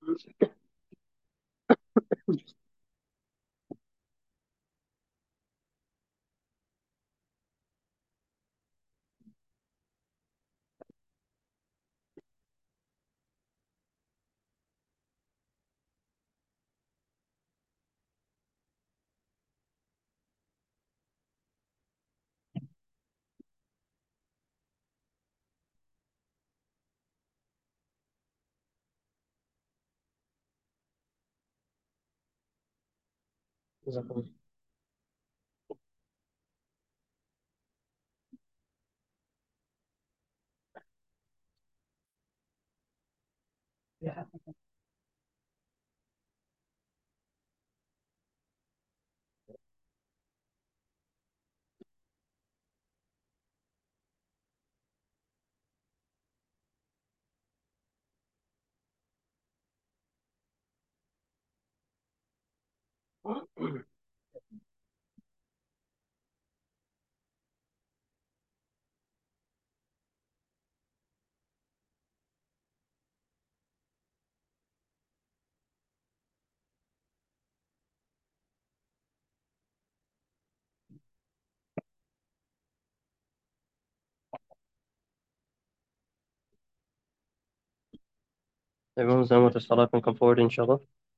Everyone's done with the salah can come forward, inshallah.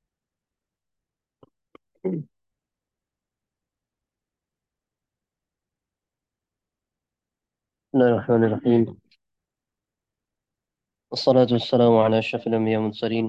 بسم الله الرحمن الرحيم. والصلاة والسلام على أشرف الأنبياء والمرسلين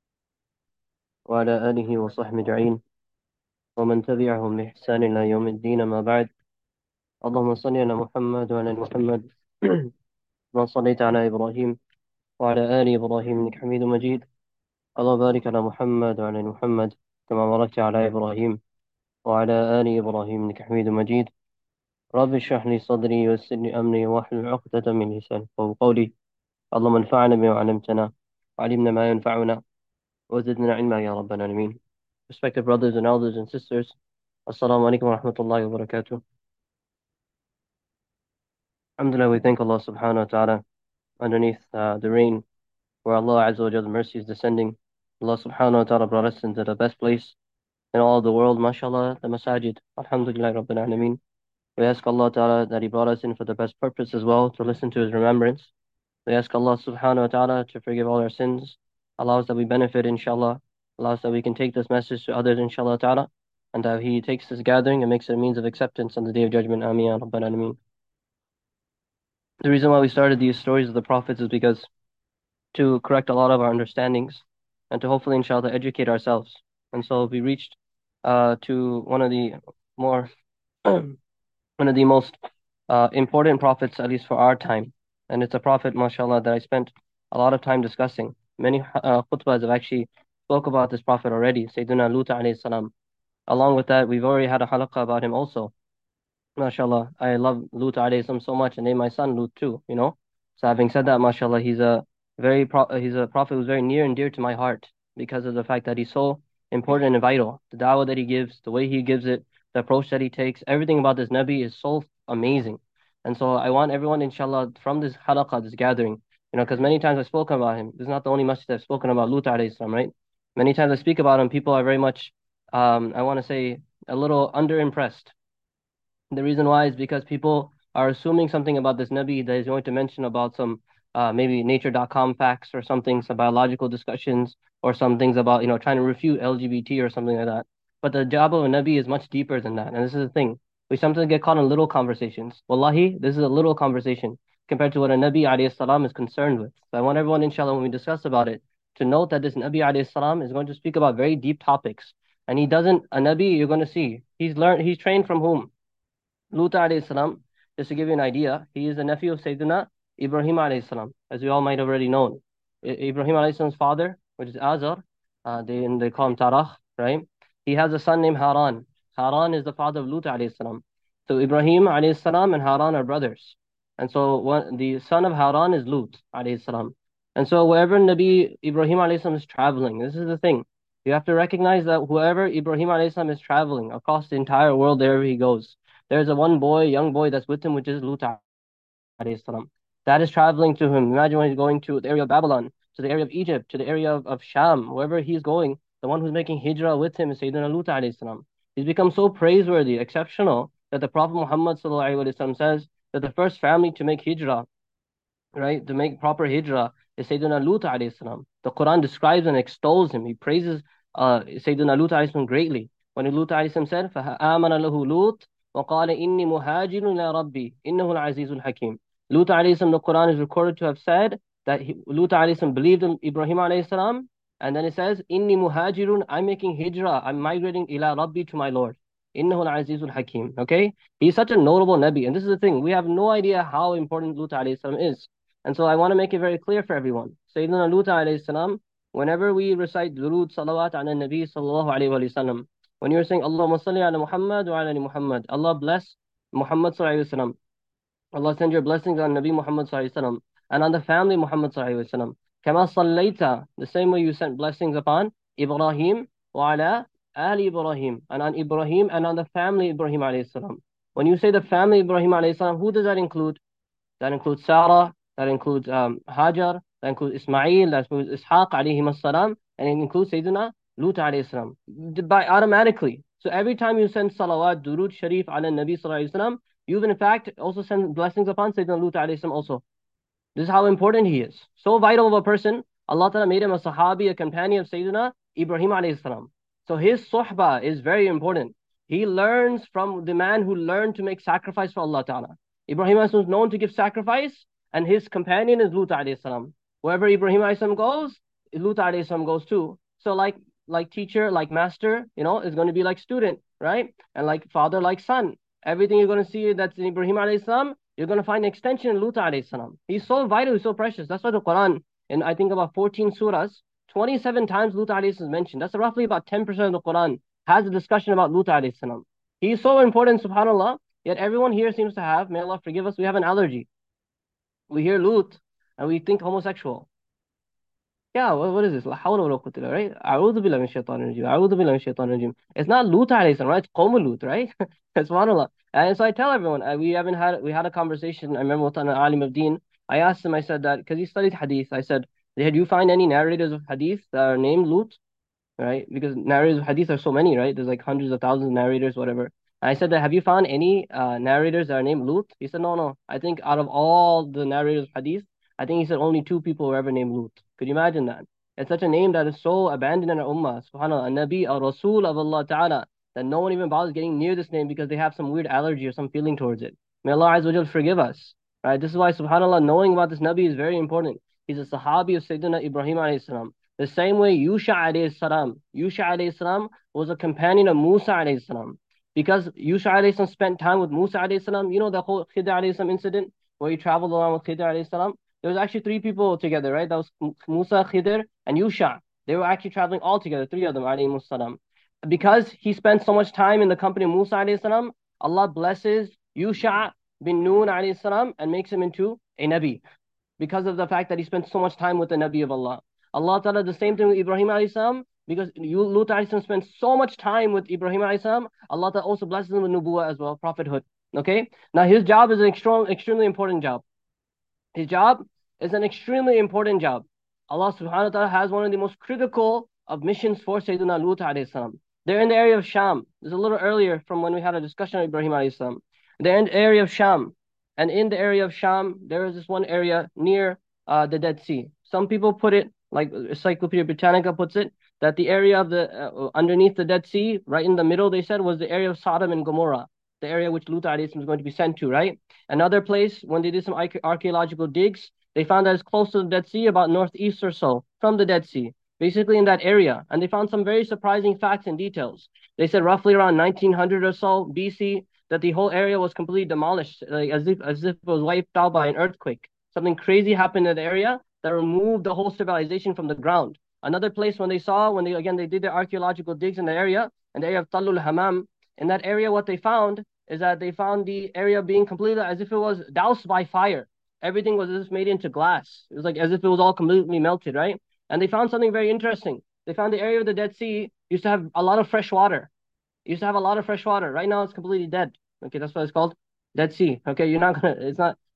وعلى آله وصحبه أجمعين ومن تبعهم بإحسان إلى يوم الدين. ما بعد. اللهم صل على محمد وعلى آل محمد كما صليت على إبراهيم وعلى آل إبراهيم إنك حميد مجيد. اللهم بارك على محمد وعلى آل محمد كما باركت على إبراهيم وعلى آل إبراهيم إنك حميد مجيد. رب اشرح لي صدري ويسر لي أمري واحلل عقدة من لساني يفقهوا قولي. اللهم انفعنا بما علمتنا وعلمنا ما ينفعنا وزدنا علما يا رب العالمين. Respected brothers and elders and sisters, Assalamu alaikum wa rahmatullahi wa barakatuh. Alhamdulillah, we thank Allah subhanahu wa ta'ala underneath the rain where Allah Azza wa Jalla mercy is descending. Allah subhanahu wa ta'ala brought us into the best place in all of the world, mashallah, the masajid. Alhamdulillah Rabbil Alameen. We ask Allah ta'ala that He brought us in for the best purpose as well, to listen to His remembrance. We ask Allah subhanahu wa ta'ala to forgive all our sins, allow us that we benefit, inshallah, allow us that we can take this message to others, inshallah ta'ala, and that He takes this gathering and makes it a means of acceptance on the Day of Judgment. Ameen ya Rabbil Alameen. The reason why we started these stories of the Prophets is because to correct a lot of our understandings and to hopefully, inshallah, educate ourselves. And so we reached to one of the more one of the most important prophets, at least for our time. And it's a prophet, mashallah, that I spent a lot of time discussing. Many khutbahs have actually spoke about this prophet already, Sayyidina Lut alayhi salam. Along with that, we've already had a halaqah about him also. MashaAllah, I love Lut alayhi salam so much, and named my son Lut too, you know. So having said that, MashaAllah, he's a prophet who's very near and dear to my heart because of the fact that he's so important and vital. The da'wah that he gives, the way he gives it, the approach that he takes, everything about this Nabi is so amazing. And so I want everyone, inshallah, from this halaqah, this gathering, you know, because many times I've spoken about him. This is not the only masjid I've spoken about Lut alayhi salam, right? Many times I speak about him, people are very much, I want to say, a little underimpressed. The reason why is because people are assuming something about this Nabi that he's going to mention about some maybe nature.com facts or something, some biological discussions or some things about, you know, trying to refute LGBT or something like that. But the job of a Nabi is much deeper than that. And this is the thing. We sometimes get caught in little conversations. Wallahi, this is a little conversation compared to what a Nabi alayhi salam is concerned with. So I want everyone, inshallah, when we discuss about it, to note that this Nabi alayhi salam is going to speak about very deep topics. And he doesn't, a Nabi, you're going to see, he's trained from whom? Lut alayhi salam, just to give you an idea, he is the nephew of Sayyidina Ibrahim alayhi salam, as we all might have already known. Ibrahim alayhi salam's father, which is Azar, they call him Tarah, right? He has a son named Haran. Haran is the father of Lut alayhi salam. So Ibrahim alayhi salam and Haran are brothers. And so the son of Haran is Lut alayhi salam. And so wherever Nabi Ibrahim alayhi salam is traveling, this is the thing. You have to recognize that whoever Ibrahim alayhi salam is traveling across the entire world, wherever he goes, there's a one boy, young boy that's with him, which is Lut alayhi salam. That is traveling to him. Imagine when he's going to the area of Babylon to the area of Egypt, to the area of Sham, wherever he's going. The one who's making hijrah with him is Sayyidina Lut alayhi salam. He's become so praiseworthy, exceptional, that the Prophet Muhammad sallallahu alaihi wasallam says that the first family to make hijrah, right, to make proper hijrah is Sayyidina Lut alayhi salam. The Quran describes and extols him. He praises Sayyidina Lut alayhi salam greatly. When Lut alayhi salam said, فَآمَنَ لَهُ لُوط وَقَالَ إِنِّي مُهَاجِرٌ إِلَىٰ رَبِّي إِنَّهُ الْعَزِيزُ الْحَكِيمُ. Lut alayhi salam, the Quran is recorded to have said that Lut alayhi salam believed in Ibrahim alayhi salam, and then it says, إِنِّي مُهَاجِرٌ, I'm making hijrah, I'm migrating إِلَىٰ رَبِّي, to my Lord. إِنَّهُ الْعَزِيزُ الْحَكِيمُ. Okay? He's such a notable Nabi, and this is the thing, we have no idea how important Lut alayhi salam is. And so I want to make it very clear for everyone. Sayyidina Lut alayhi salam, whenever we recite durood, salawat ala nabi sallallahu alayhi wa sallam, when you're saying Allahumma salli ala Muhammad wa ala ali Muhammad, Allah bless Muhammad sallallahu alayhi wa sallam, Allah send your blessings on Nabi Muhammad sallallahu alayhi wa sallam, and on the family Muhammad sallallahu alayhi wa sallam. Kama sallayta, the same way you sent blessings upon Ibrahim wa ala ali Ibrahim, and on Ibrahim and on the family Ibrahim alayhi salam. When you say the family Ibrahim alayhi salam, who does that include? That includes Sarah, that includes Hajar, that includes Ismail, that includes Ishaq alayhi salam, and it includes Sayyidina Lut alayhi salam. By automatically. So every time you send salawat, durood sharif ala Nabi sallallahu alayhi wasallam, you in fact also send blessings upon Sayyidina Lut alayhi salam also. This is how important he is. So vital of a person. Allah Ta'ala made him a sahabi, a companion of Sayyidina Ibrahim alayhi salam. So his suhbah is very important. He learns from the man who learned to make sacrifice for Allah Ta'ala. Ibrahim alayhi salam is known to give sacrifice, and his companion is Lut alayhi salam. Wherever Ibrahim alayhi salam goes, Lut alayhi salam goes too. So like teacher, like master, is going to be like student, right? And like father, like son. Everything you're going to see that's in Ibrahim alayhi salam, you're going to find an extension in Lut alayhi salam. He's so vital, he's so precious. That's why the Quran, in I think about 14 surahs, 27 times Lut alayhi salam is mentioned. That's roughly about 10% of the Quran has a discussion about Lut alayhi salam. He's so important, subhanAllah, yet everyone here seems to have, may Allah forgive us, we have an allergy. We hear Lut and we think homosexual. Yeah, what is this? La hawla wa la quwwata illa, right? A'udhu billahi min shaitanir rajim. A'udhu billahi min shaitanir rajim. It's not Lut alayhi salam, right? It's Qawm Lut, right? Subhanallah. And so I tell everyone, we had a conversation. I remember with an alim of deen. I asked him, I said that, because he studied hadith, I said, did you find any narrators of hadith that are named Lut? Right? Because narrators of hadith are so many, right? There's like hundreds of thousands of narrators, whatever. And I said that, have you found any narrators that are named Lut? He said, no. I think out of all the narrators of hadith, I think he said only 2 people were ever named Lut. Could you imagine that? It's such a name that is so abandoned in our ummah. SubhanAllah, a Nabi, a Rasul of Allah Ta'ala, that no one even bothers getting near this name because they have some weird allergy or some feeling towards it. May Allah Azza wa Jal forgive us. Right? This is why, SubhanAllah, knowing about this Nabi is very important. He's a Sahabi of Sayyidina Ibrahim alayhi salam. The same way Yusha alayhi salam was a companion of Musa alayhi salam. Because Yusha alayhi salam spent time with Musa alayhi salam, the whole Khidr alayhi salam incident where he traveled along with Khidr alayhi salam. There was actually 3 people together, right? That was Musa, Khidr, and Yusha. They were actually traveling all together, 3 of them, alayhi salam. Because he spent so much time in the company of Musa alayhi salam, Allah blesses Yusha bin Nun alayhi salam and makes him into a Nabi. Because of the fact that he spent so much time with the Nabi of Allah. Allah Ta'ala, the same thing with Ibrahim alayhi salam, because Lut alayhi salam spent so much time with Ibrahim alayhi salam, Allah Ta'ala also blesses him with nubuwwah as well, prophethood. Okay? Now his job is an extremely important job. His job is an extremely important job. Allah subhanahu wa ta'ala has one of the most critical of missions for Sayyidina Lut alayhi salam. They're in the area of Sham. This is a little earlier from when we had a discussion of Ibrahim alayhi salam. They're in the area of Sham. And in the area of Sham, there is this one area near the Dead Sea. Some people put it, like Encyclopedia Britannica puts it, that the area of the underneath the Dead Sea, right in the middle, they said, was the area of Sodom and Gomorrah, the area which Lut alayhi salam is going to be sent to, right? Another place, when they did some archaeological digs, they found that it's close to the Dead Sea, about northeast or so from the Dead Sea, basically in that area. And they found some very surprising facts and details. They said roughly around 1900 or so BC, that the whole area was completely demolished, like as if it was wiped out by an earthquake. Something crazy happened in the area that removed the whole civilization from the ground. Another place when they did their archaeological digs in the area of Talul Hamam, in that area what they found is that they found the area being completely as if it was doused by fire. Everything was just made into glass. It was like as if it was all completely melted, right? And they found something very interesting. They found the area of the Dead Sea used to have a lot of fresh water. Used to have a lot of fresh water. Right now it's completely dead. Okay, that's what it's called. Dead Sea. Okay, it's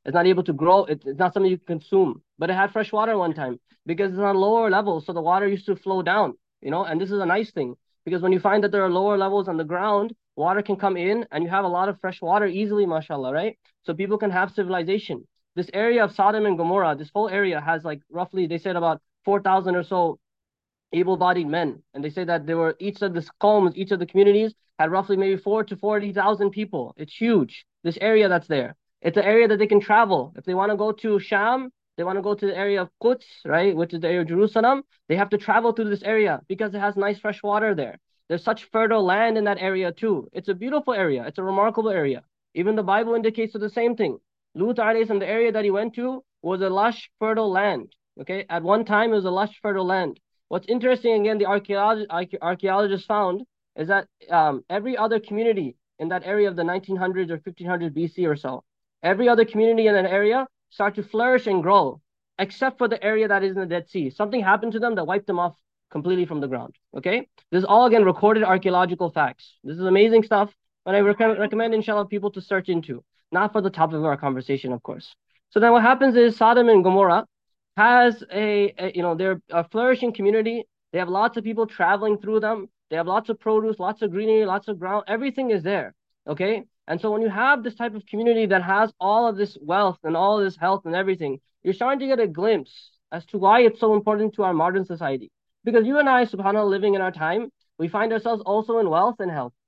It's not able to grow. It's not something you can consume. But it had fresh water one time because it's on lower levels, so the water used to flow down. And this is a nice thing because when you find that there are lower levels on the ground, water can come in and you have a lot of fresh water easily, mashallah, right? So people can have civilization. This area of Sodom and Gomorrah, this whole area has like roughly, they said about 4,000 or so able-bodied men, and they say that there were each of the qawms, each of the communities had roughly maybe 4 to 40,000 people. It's huge. This area that's there, it's an area that they can travel. If they want to go to Sham, they want to go to the area of Quds, right, which is the area of Jerusalem. They have to travel through this area because it has nice fresh water there. There's such fertile land in that area too. It's a beautiful area. It's a remarkable area. Even the Bible indicates the same thing. Lut alayhi salam, the area that he went to was a lush, fertile land. Okay, at one time it was a lush, fertile land. What's interesting, again, the archaeologists found is that every other community in that area of the 1900s or 1500 BC or so, every other community in that area started to flourish and grow, except for the area that is in the Dead Sea. Something happened to them that wiped them off completely from the ground. Okay, this is all again recorded archaeological facts. This is amazing stuff, and I recommend, inshallah, people to search into. Not for the topic of our conversation, of course. So then what happens is Sodom and Gomorrah has they're a flourishing community. They have lots of people traveling through them. They have lots of produce, lots of greenery, lots of ground. Everything is there. Okay. And so when you have this type of community that has all of this wealth and all of this health and everything, you're starting to get a glimpse as to why it's so important to our modern society. Because you and I, subhanAllah, living in our time, we find ourselves also in wealth and health.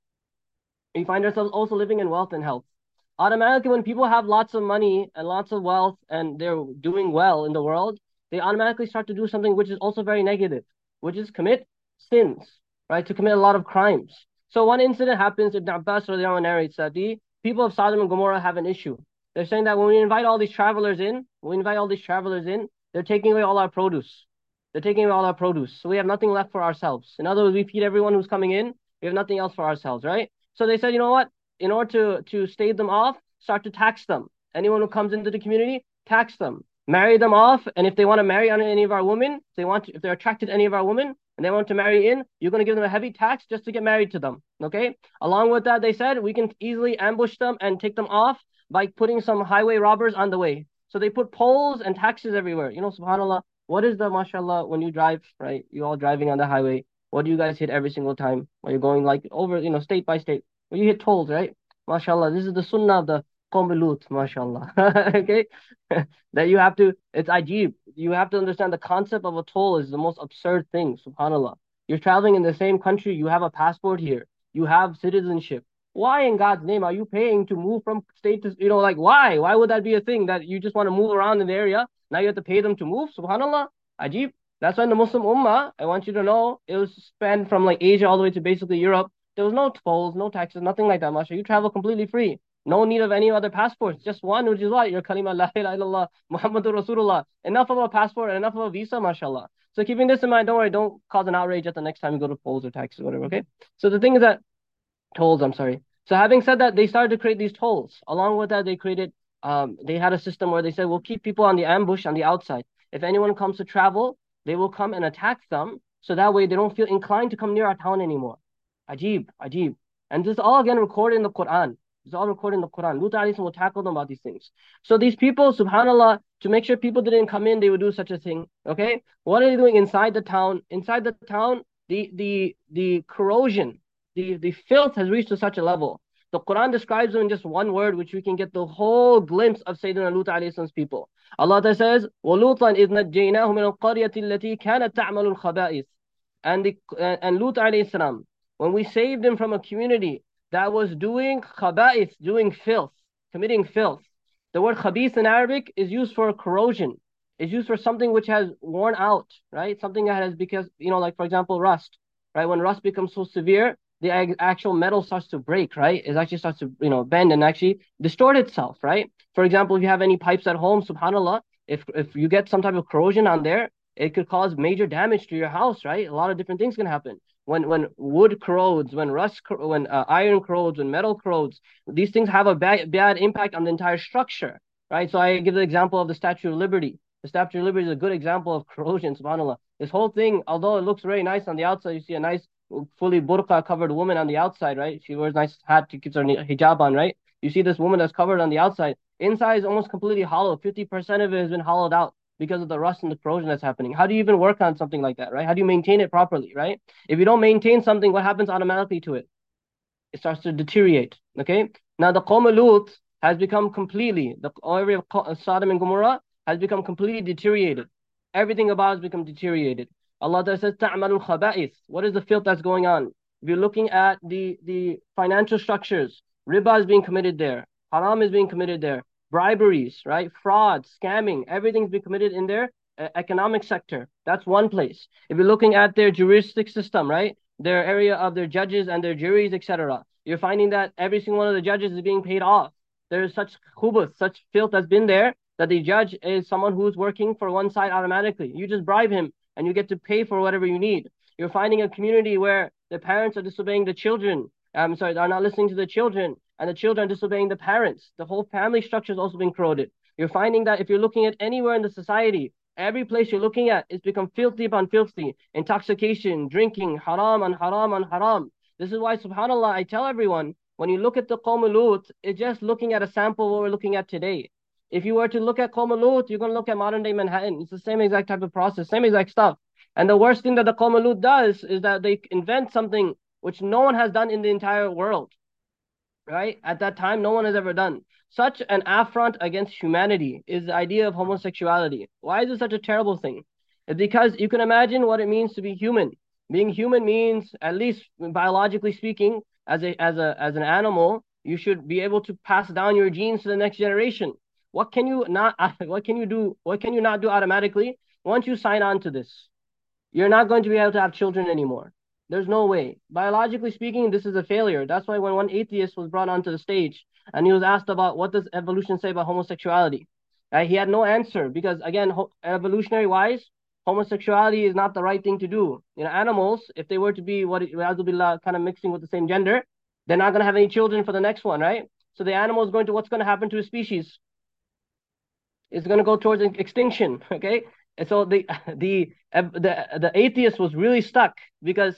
We find ourselves also living in wealth and health. Automatically, when people have lots of money and lots of wealth and they're doing well in the world, they automatically start to do something which is also very negative, which is commit sins, right? To commit a lot of crimes. So one incident happens, Ibn Abbas narrates that the people of Sodom and Gomorrah have an issue. They're saying that when we invite all these travelers in, they're taking away all our produce. They're taking away all our produce. So we have nothing left for ourselves. In other words, we feed everyone who's coming in. We have nothing else for ourselves, right? So they said, you know what? In order to stave them off, start to tax them. Anyone who comes into the community, tax them. Marry them off, and if they want to marry any of our women, if they're attracted to any of our women, and they want to marry in, you're going to give them a heavy tax just to get married to them. Okay? Along with that, they said we can easily ambush them and take them off by putting some highway robbers on the way. So they put poles and taxes everywhere. Subhanallah, what is the mashallah when you drive, right? You all driving on the highway. What do you guys hit every single time when you're going like over, state by state? Well, you hit tolls, right? MashaAllah. This is the sunnah of the Qawm Lut, MashaAllah. Okay? That you have to, it's ajib. You have to understand the concept of a toll is the most absurd thing, subhanAllah. You're traveling in the same country, you have a passport here, you have citizenship. Why in God's name are you paying to move from state to, like why? Why would that be a thing that you just want to move around in the area? Now you have to pay them to move, subhanAllah. Ajib. That's why in the Muslim Ummah, I want you to know, it was spanned from like Asia all the way to basically Europe. There was no tolls, no taxes, nothing like that, mashallah. You travel completely free. No need of any other passports. Just one, which is what? Your kalima la ilaha illallah, Muhammadur Rasulullah. Enough of a passport and enough of a visa, mashallah. So keeping this in mind, don't worry, don't cause an outrage at the next time you go to tolls or taxes or whatever, okay? So the thing is that, tolls, I'm sorry. So having said that, they started to create these tolls. Along with that, they had a system where they said, we'll keep people on the ambush on the outside. If anyone comes to travel, they will come and attack them. So that way they don't feel inclined to come near our town anymore. Ajib, ajib. And this is all again recorded in the Quran. It's all recorded in the Quran. Lut alayhi will tackle them about these things. So these people, subhanAllah, to make sure people didn't come in, they would do such a thing. Okay? What are they doing inside the town? Inside the town, the corrosion, the filth has reached to such a level. The Quran describes them in just one word, which we can get the whole glimpse of Sayyidina Lut alayhi's people. Allah Ta'ala says, وَلُوطًا إِذْ نَجَّيْنَاهُ مِنَ الْقَرْيَةِ الَّتِي كَانَتْ تَعْمَلُ الْخَبَائِثِ And Lut alayhi salam, when we saved him from a community that was doing khaba'ith, doing filth, committing filth. The word khabith in Arabic is used for corrosion. It's used for something which has worn out, right? Something that has, because, like for example, rust, right? When rust becomes so severe, the actual metal starts to break, right? It actually starts to, bend and actually distort itself, right? For example, if you have any pipes at home, subhanAllah, if you get some type of corrosion on there, it could cause major damage to your house, right? A lot of different things can happen. When wood corrodes, when iron corrodes, when metal corrodes, these things have a bad impact on the entire structure, right? So I give the example of the Statue of Liberty. The Statue of Liberty is a good example of corrosion, subhanAllah. This whole thing, although it looks very nice on the outside, you see a nice, fully burqa covered woman on the outside, right? She wears a nice hat, she keeps her hijab on, right? You see this woman that's covered on the outside. Inside is almost completely hollow. 50% of it has been hollowed out because of the rust and the corrosion that's happening. How do you even work on something like that, right? How do you maintain it properly, right? If you don't maintain something, what happens automatically to it? It starts to deteriorate. Okay. Now the Qawm of Lut has become completely, the area of Sodom and Gomorrah has become completely deteriorated. Everything about it has become deteriorated. Allah says, "Ta'malul khaba'ith." What is the filth that's going on? If you're looking at the financial structures, riba is being committed there, haram is being committed there, briberies, right? Fraud, scamming, everything's being committed in their economic sector. That's one place. If you're looking at their juristic system, right? Their area of their judges and their juries, etc. You're finding that every single one of the judges is being paid off. There is such khubuth, such filth that's been there that the judge is someone who's working for one side automatically. You just bribe him and you get to pay for whatever you need. You're finding a community where the parents are disobeying the children. Are not listening to the children, and the children are disobeying the parents. The whole family structure is also being corroded. You're finding that if you're looking at anywhere in the society, every place you're looking at is become filthy upon filthy. Intoxication, drinking, haram and haram and haram. This is why, subhanAllah, I tell everyone, when you look at the Qawm Lut, it's just looking at a sample of what we're looking at today. If you were to look at Qawm Lut, you're going to look at modern day Manhattan. It's the same exact type of process, same exact stuff. And the worst thing that the Qawm Lut does is that they invent something which no one has done in the entire world. Right? At that time, no one has ever done. Such an affront against humanity is the idea of homosexuality. Why is it such a terrible thing? It's because you can imagine what it means to be human. Being human means, at least biologically speaking, as an animal, you should be able to pass down your genes to the next generation. What can you not what can you do? What can you not do automatically once you sign on to this? You're not going to be able to have children anymore. There's no way. Biologically speaking, this is a failure. That's why when one atheist was brought onto the stage and he was asked about what does evolution say about homosexuality, he had no answer because, again, evolutionary wise, homosexuality is not the right thing to do. You know, animals, if they were to be kind of mixing with the same gender, they're not going to have any children for the next one, right? So the animal is going to, what's going to happen to a species? It's going to go towards extinction, okay? And so the atheist was really stuck because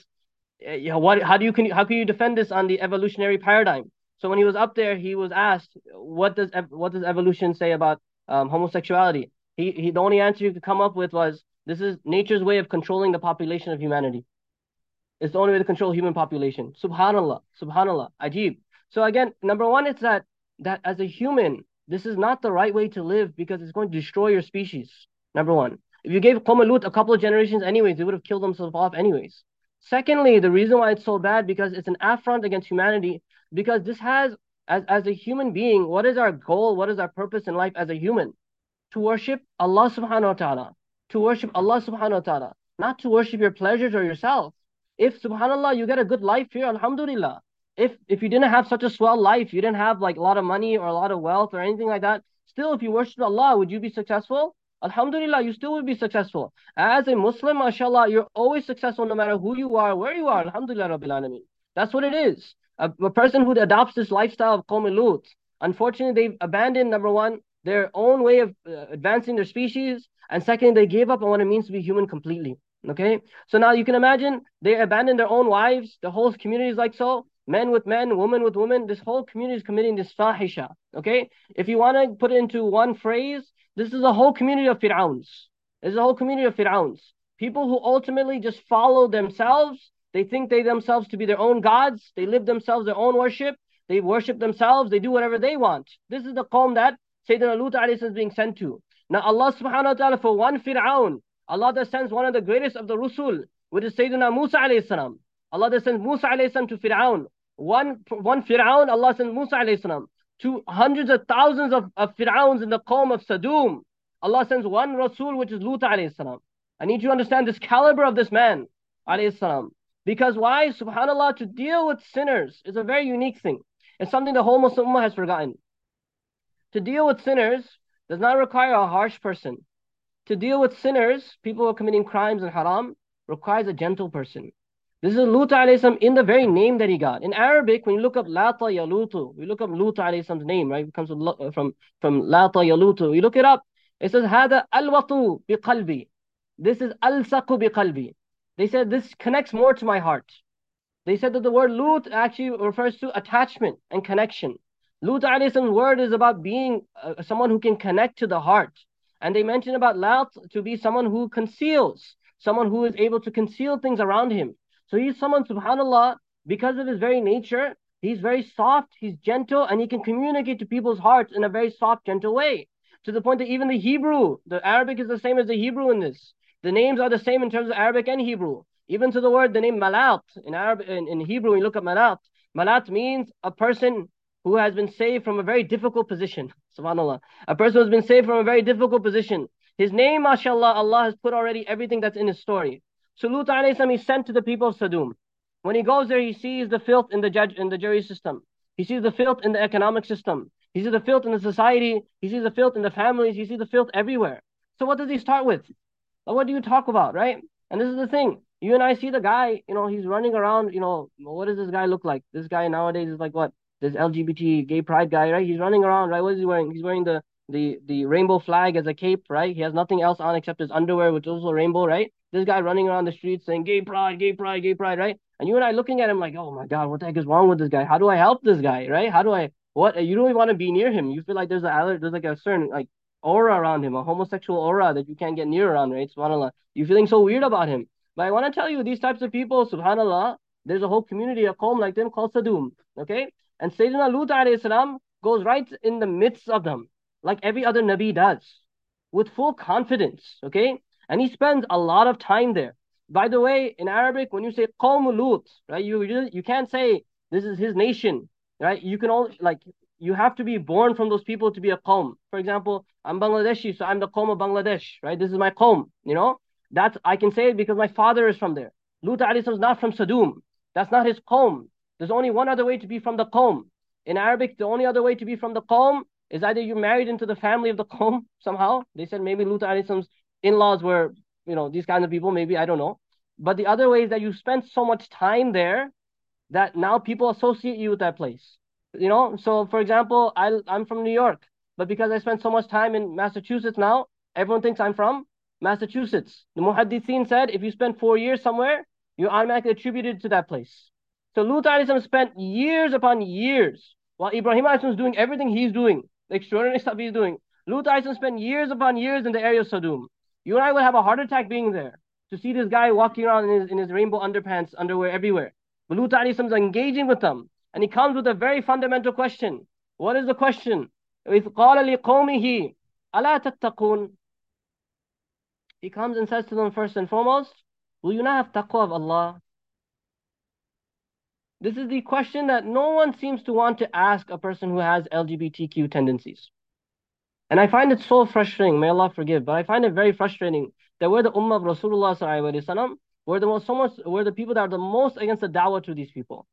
how can you defend this on the evolutionary paradigm? So when he was up there, he was asked, what does evolution say about homosexuality? The only answer he could come up with was, this is nature's way of controlling the population of humanity. It's the only way to control human population. Subhanallah, subhanallah, ajib. So again, number one, it's that as a human, this is not the right way to live because it's going to destroy your species. Number one. If you gave Qawm Lut a couple of generations anyways, they would have killed themselves off anyways. Secondly, the reason why it's so bad because it's an affront against humanity, because this has, as a human being, what is our goal? What is our purpose in life as a human? To worship Allah subhanahu wa ta'ala. To worship Allah subhanahu wa ta'ala. Not to worship your pleasures or yourself. If subhanallah, you get a good life here, alhamdulillah. If you didn't have such a swell life, you didn't have like a lot of money or a lot of wealth or anything like that, still if you worship Allah, would you be successful? Alhamdulillah, you still will be successful. As a Muslim, mashallah, you're always successful no matter who you are, where you are. Alhamdulillah, Rabbil Alameen. That's what it is. A person who adopts this lifestyle of Qawm Lut, unfortunately, they've abandoned, number one, their own way of advancing their species, and second, they gave up on what it means to be human completely. Okay? So now you can imagine they abandon their own wives, the whole community is like so, men with men, women with women, this whole community is committing this fahisha. Okay? If you want to put it into one phrase, this is a whole community of Fir'auns. This is a whole community of Fir'auns. People who ultimately just follow themselves. They think they themselves to be their own gods. They live themselves their own worship. They worship themselves. They do whatever they want. This is the qawm that Sayyidina Lut alayhi is being sent to. Now Allah subhanahu wa ta'ala, for one Fir'aun, Allah that sends one of the greatest of the Rusul, which is Sayyidina Musa alayhi salam. Allah that sends Musa alayhi salam to Fir'aun. One Fir'aun, Allah sends Musa alayhi salam to hundreds of thousands of Fir'auns in the qawm of Sadum. Allah sends one Rasul, which is Lut alayhi salam. I need you to understand this caliber of this man alayhi salam. Because why? Subhanallah, to deal with sinners is a very unique thing. It's something the whole Muslim Ummah has forgotten. To deal with sinners does not require a harsh person. To deal with sinners, people who are committing crimes and haram, requires a gentle person. This is Lut alayhi salam in the very name that he got. In Arabic, when you look up Lata Yalutu, we look up Lut alayhi salam's name, right? It comes from Lata Yalutu. We look it up. It says, Hada alwatu biqalbi. This is alsaqu biqalbi. They said this connects more to my heart. They said that the word Lut actually refers to attachment and connection. Lut alayhi salam's word is about being someone who can connect to the heart. And they mention about Lat to be someone who conceals, someone who is able to conceal things around him. So he's someone, subhanAllah, because of his very nature, he's very soft, he's gentle, and he can communicate to people's hearts in a very soft, gentle way. To the point that even the Hebrew, the Arabic is the same as the Hebrew in this. The names are the same in terms of Arabic and Hebrew. Even to the word, the name Malat, in Arabic, in Hebrew, when you look at Malat, Malat means a person who has been saved from a very difficult position. Subhanallah. A person who's been saved from a very difficult position. His name, mashallah, Allah has put already everything that's in his story. So Lut alayhi salam is sent to the people of Sodom. When he goes there, he sees the filth in the jury system. He sees the filth in the economic system. He sees the filth in the society. He sees the filth in the families. He sees the filth everywhere. So what does he start with? What do you talk about, right? And this is the thing. You and I see the guy, he's running around, what does this guy look like? This guy nowadays is like what? This LGBT gay pride guy, right? He's running around, right? What is he wearing? He's wearing the rainbow flag as a cape, right? He has nothing else on except his underwear, which is also rainbow, right? This guy running around the streets saying gay pride, gay pride, gay pride, right? And you and I looking at him like, oh my God, what the heck is wrong with this guy? How do I help this guy, right? You don't even want to be near him. You feel like there's like a certain like aura around him, a homosexual aura that you can't get near around, right? SubhanAllah. You're feeling so weird about him. But I want to tell you, these types of people, SubhanAllah, there's a whole community, a qawm like them called Sadum. Okay? And Sayyidina Lut alayhi salam goes right in the midst of them, like every other Nabi does, with full confidence. Okay? And he spends a lot of time there. By the way, in Arabic, when you say Qawm Lut, right, you can't say this is his nation, right? You can only like you have to be born from those people to be a qawm. For example, I'm Bangladeshi, so I'm the qawm of Bangladesh, right? This is my qawm, That's I can say it because my father is from there. Lut alayhi salam is not from Sadum. That's not his qawm. There's only one other way to be from the qawm. In Arabic, the only other way to be from the qawm is either you married into the family of the qawm somehow. They said maybe Lut alayhi salam's in-laws were, these kinds of people, maybe, I don't know. But the other way is that you spent so much time there that now people associate you with that place. So for example, I'm from New York, but because I spent so much time in Massachusetts now, everyone thinks I'm from Massachusetts. The Muhaddithin said if you spend 4 years somewhere, you're automatically attributed to that place. So Lut alayhi salam spent years upon years while Ibrahim alayhi salam is doing everything he's doing, the extraordinary stuff he's doing. Lut alayhi salam spent years upon years in the area of Sodom. You and I would have a heart attack being there to see this guy walking around in his rainbow underpants, underwear everywhere. But Lut alayhi salam is engaging with them. And he comes with a very fundamental question. What is the question? إِذْ قَالَ لِقَوْمِهِ أَلَا تَتَّقُونَ. He comes and says to them first and foremost, will you not have taqwa of Allah? This is the question that no one seems to want to ask a person who has LGBTQ tendencies. And I find it so frustrating, may Allah forgive, but I find it very frustrating that we're the ummah of Rasulullah sallallahu alaihi wasallam, we're the people that are the most against the da'wah to these people.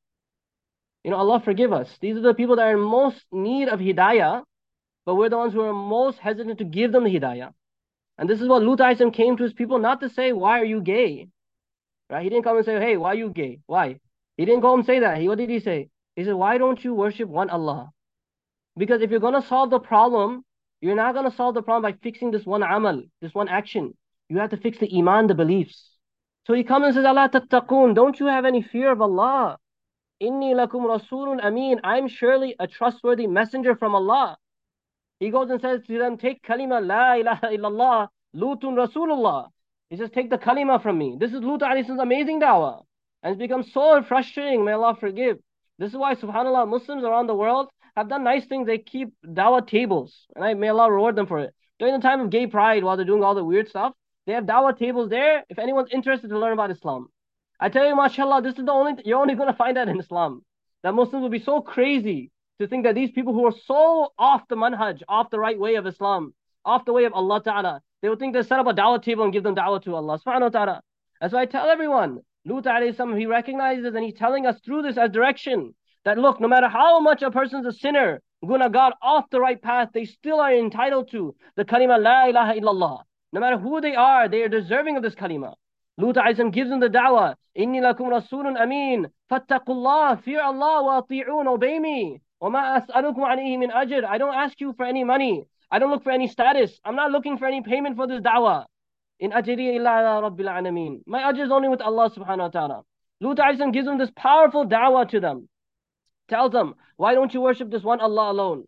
Allah forgive us. These are the people that are in most need of hidayah, but we're the ones who are most hesitant to give them the hidayah. And this is what Lut alayhi salam came to his people, not to say, why are you gay? Right? He didn't come and say, hey, why are you gay? Why? He didn't go and say that. What did he say? He said, why don't you worship one Allah? Because if you're going to solve the problem, you're not going to solve the problem by fixing this one amal, this one action. You have to fix the iman, the beliefs. So he comes and says, Allah tattaqoon, don't you have any fear of Allah? Inni lakum rasulun ameen. I'm surely a trustworthy messenger from Allah. He goes and says to them, take kalima la ilaha illallah, Lutun Rasulullah. He says, take the kalima from me. This is Lut alayhi salam's amazing dawah. And it's become so frustrating, may Allah forgive. This is why, subhanAllah, Muslims around the world have done nice things. They keep dawah tables. And may Allah reward them for it. During the time of gay pride, while they're doing all the weird stuff, they have dawah tables there if anyone's interested to learn about Islam. I tell you, mashallah, this is you're only going to find that in Islam. That Muslims will be so crazy to think that these people who are so off the manhaj, off the right way of Islam, off the way of Allah Ta'ala, they would think they set up a da'wah table and give them da'wah to Allah subhanahu wa ta'ala. That's why I tell everyone, Lut alayhi salam, he recognizes and he's telling us through this as direction that look, no matter how much a person's a sinner, got off the right path, they still are entitled to the kalima la ilaha illallah. No matter who they are deserving of this kalima. Lut alayhi salam gives them the da'wah. Inni lakum rasulun ameen. Fattaqullah. Fear Allah wa ati'un. Obey me. وَمَا أَسْأَلُكُمْ عَلَيْهِ مِنْ أَجْرٍ. I don't ask you for any money. I don't look for any status. I'm not looking for any payment for this da'wah. In ajriya illa ala rabbil alameen. My ajr is only with Allah subhanahu wa ta'ala. Lut alayhi salam gives them this powerful da'wah to them. Tells them, why don't you worship this one Allah alone?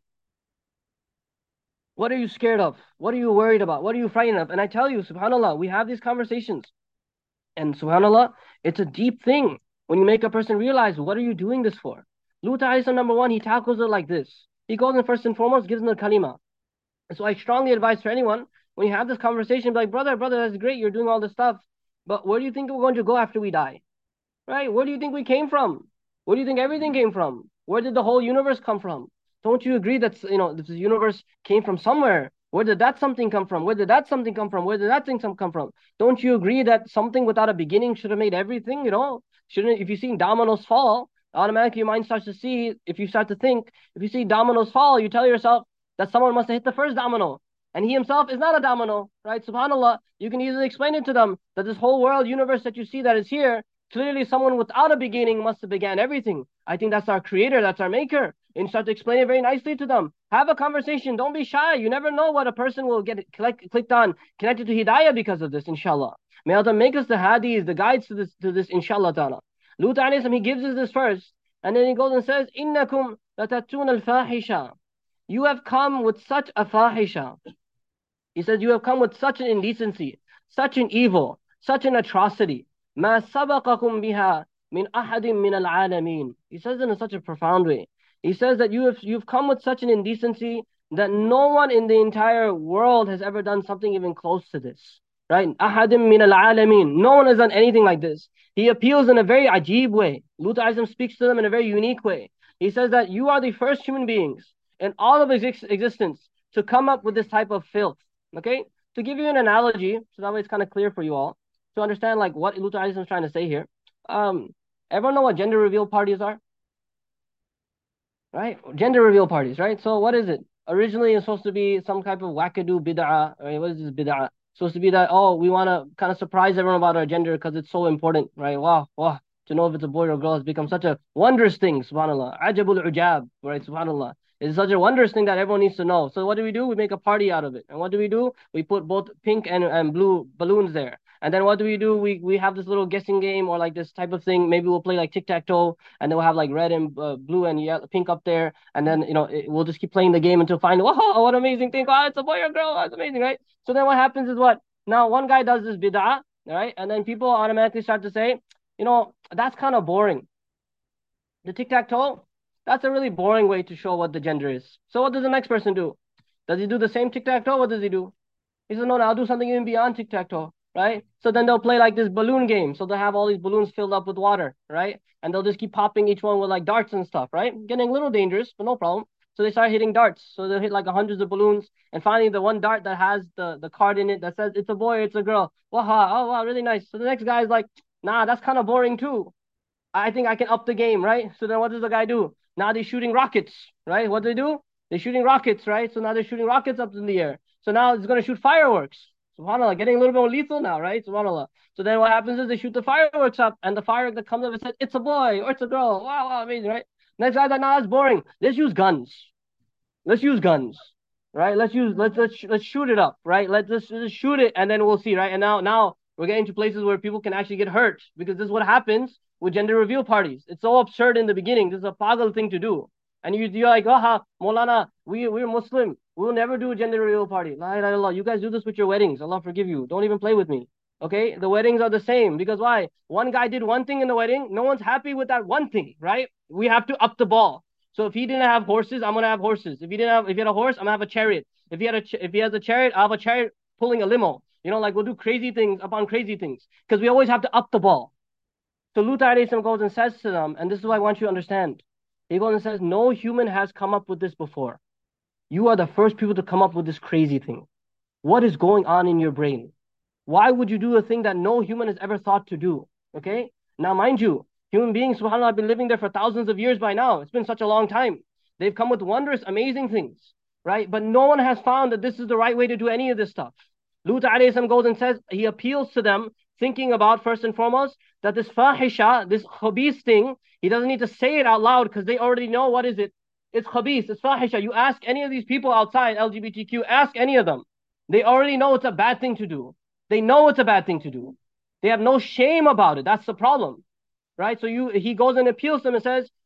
What are you scared of? What are you worried about? What are you frightened of? And I tell you, subhanAllah, we have these conversations. And subhanAllah, it's a deep thing when you make a person realize, what are you doing this for? Lut alayhi salam, number one, he tackles it like this. He goes in first and foremost, gives them the kalima. And so I strongly advise for anyone, when you have this conversation, be like, brother, that's great, you're doing all this stuff. But where do you think we're going to go after we die? Right? Where do you think we came from? Where do you think everything came from? Where did the whole universe come from? Don't you agree that this universe came from somewhere? Where did that something come from? Where did that something come from? Where did that thing come from? Don't you agree that something without a beginning should have made everything? Shouldn't if you see dominoes fall, automatically your mind starts to see. If you start to think, if you see dominoes fall, you tell yourself that someone must have hit the first domino. And he himself is not a domino, right? Subhanallah, you can easily explain it to them that this whole world, universe that you see that is here, clearly someone without a beginning must have began everything. I think that's our creator, that's our maker. And start to explain it very nicely to them. Have a conversation. Don't be shy. You never know what a person will get clicked on, connected to Hidayah because of this, inshallah. May Allah make us the hadiths, the guides to this, inshallah ta'ala. Lut alayhi salam, he gives us this first. And then he goes and says, Innakum latatun al-fahisha. You have come with such a fahisha. He says, you have come with such an indecency, such an evil, such an atrocity. مَا سَبَقَكُمْ بِهَا مِنْ أَحَدٍ مِنَ الْعَالَمِينَ. He says it in such a profound way. He says that you've come with such an indecency that no one in the entire world has ever done something even close to this. Right? أَحَدٍ مِنَ الْعَالَمِينَ. No one has done anything like this. He appeals in a very ajib way. Lut alayhi speaks to them in a very unique way. He says that you are the first human beings in all of existence to come up with this type of filth. Okay? To give you an analogy, so that way it's kind of clear for you all, to understand like what Lut alayhi is trying to say here. Everyone know what gender reveal parties are? Right? Gender reveal parties, right? So what is it? Originally it's supposed to be some type of wackadoo bid'ah. Right? What is this bid'ah? Supposed to be that, oh, we want to kind of surprise everyone about our gender because it's so important, right? Wow, to know if it's a boy or a girl has become such a wondrous thing, subhanAllah. Ajabul ujab, right? Subhanallah. It's such a wondrous thing that everyone needs to know. So what do? We make a party out of it. And what do? We put both pink and blue balloons there. And then what do? We have this little guessing game or like this type of thing. Maybe we'll play like tic-tac-toe and then we'll have like red and blue and yellow, pink up there. And then, we'll just keep playing the game until finally, wow, what amazing thing. Oh, it's a boy or girl. Oh, it's amazing, right? So then what happens is what? Now one guy does this bid'ah, right? And then people automatically start to say, that's kind of boring. The tic-tac-toe, that's a really boring way to show what the gender is. So what does the next person do? Does he do the same tic-tac-toe? What does he do? He says, no, I'll do something even beyond tic-tac-toe, right? So then they'll play like this balloon game. So they'll have all these balloons filled up with water, right? And they'll just keep popping each one with like darts and stuff, right? Getting a little dangerous, but no problem. So they start hitting darts. So they'll hit like hundreds of balloons. And finally, the one dart that has the card in it that says it's a boy, it's a girl. Wow, oh, wow, really nice. So the next guy's like, nah, that's kind of boring too. I think I can up the game, right? So then what does the guy do? Now they're shooting rockets, right? What do they do? They're shooting rockets, right? So now they're shooting rockets up in the air. So now it's going to shoot fireworks. SubhanAllah, getting a little bit more lethal now, right? SubhanAllah. So then what happens is they shoot the fireworks up, and the firework that comes up, it says, it's a boy or it's a girl. Wow, amazing, right? Next guy's like, nah, that's boring. Let's use guns. Let's use guns, right? Let's shoot it up, right? Let's shoot it, and then we'll see, right? And now we're getting to places where people can actually get hurt because this is what happens with gender reveal parties. It's so absurd in the beginning. This is a pagal thing to do. And you're like, Maulana, we're Muslim. We'll never do a gender reveal party. La ilaha illallah. You guys do this with your weddings. Allah forgive you. Don't even play with me. Okay? The weddings are the same. Because why? One guy did one thing in the wedding. No one's happy with that one thing, right? We have to up the ball. So if he didn't have horses, I'm gonna have horses. If he had a horse, I'm gonna have a chariot. If he has a chariot, I'll have a chariot pulling a limo. Like we'll do crazy things upon crazy things. Because we always have to up the ball. So Lut alayhi salam goes and says to them, and this is what I want you to understand. He goes and says, no human has come up with this before. You are the first people to come up with this crazy thing. What is going on in your brain? Why would you do a thing that no human has ever thought to do? Okay? Now, mind you, human beings, subhanAllah, have been living there for thousands of years by now. It's been such a long time. They've come with wondrous, amazing things, right? But no one has found that this is the right way to do any of this stuff. Lut alayhi salam goes and says, he appeals to them, thinking about, first and foremost, that this fahisha, this khabith thing, he doesn't need to say it out loud because they already know what is it. It's khabith, it's fahisha. You ask any of these people outside LGBTQ, ask any of them. They already know it's a bad thing to do. They know it's a bad thing to do. They have no shame about it. That's the problem, right? So he goes and appeals to them and says,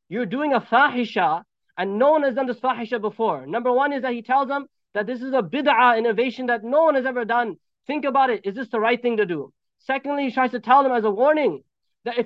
You're doing a fahisha, and no one has done this fahisha before. Number one is that he tells them that this is a bid'ah innovation that no one has ever done. Think about it. Is this the right thing to do? Secondly, he tries to tell them as a warning that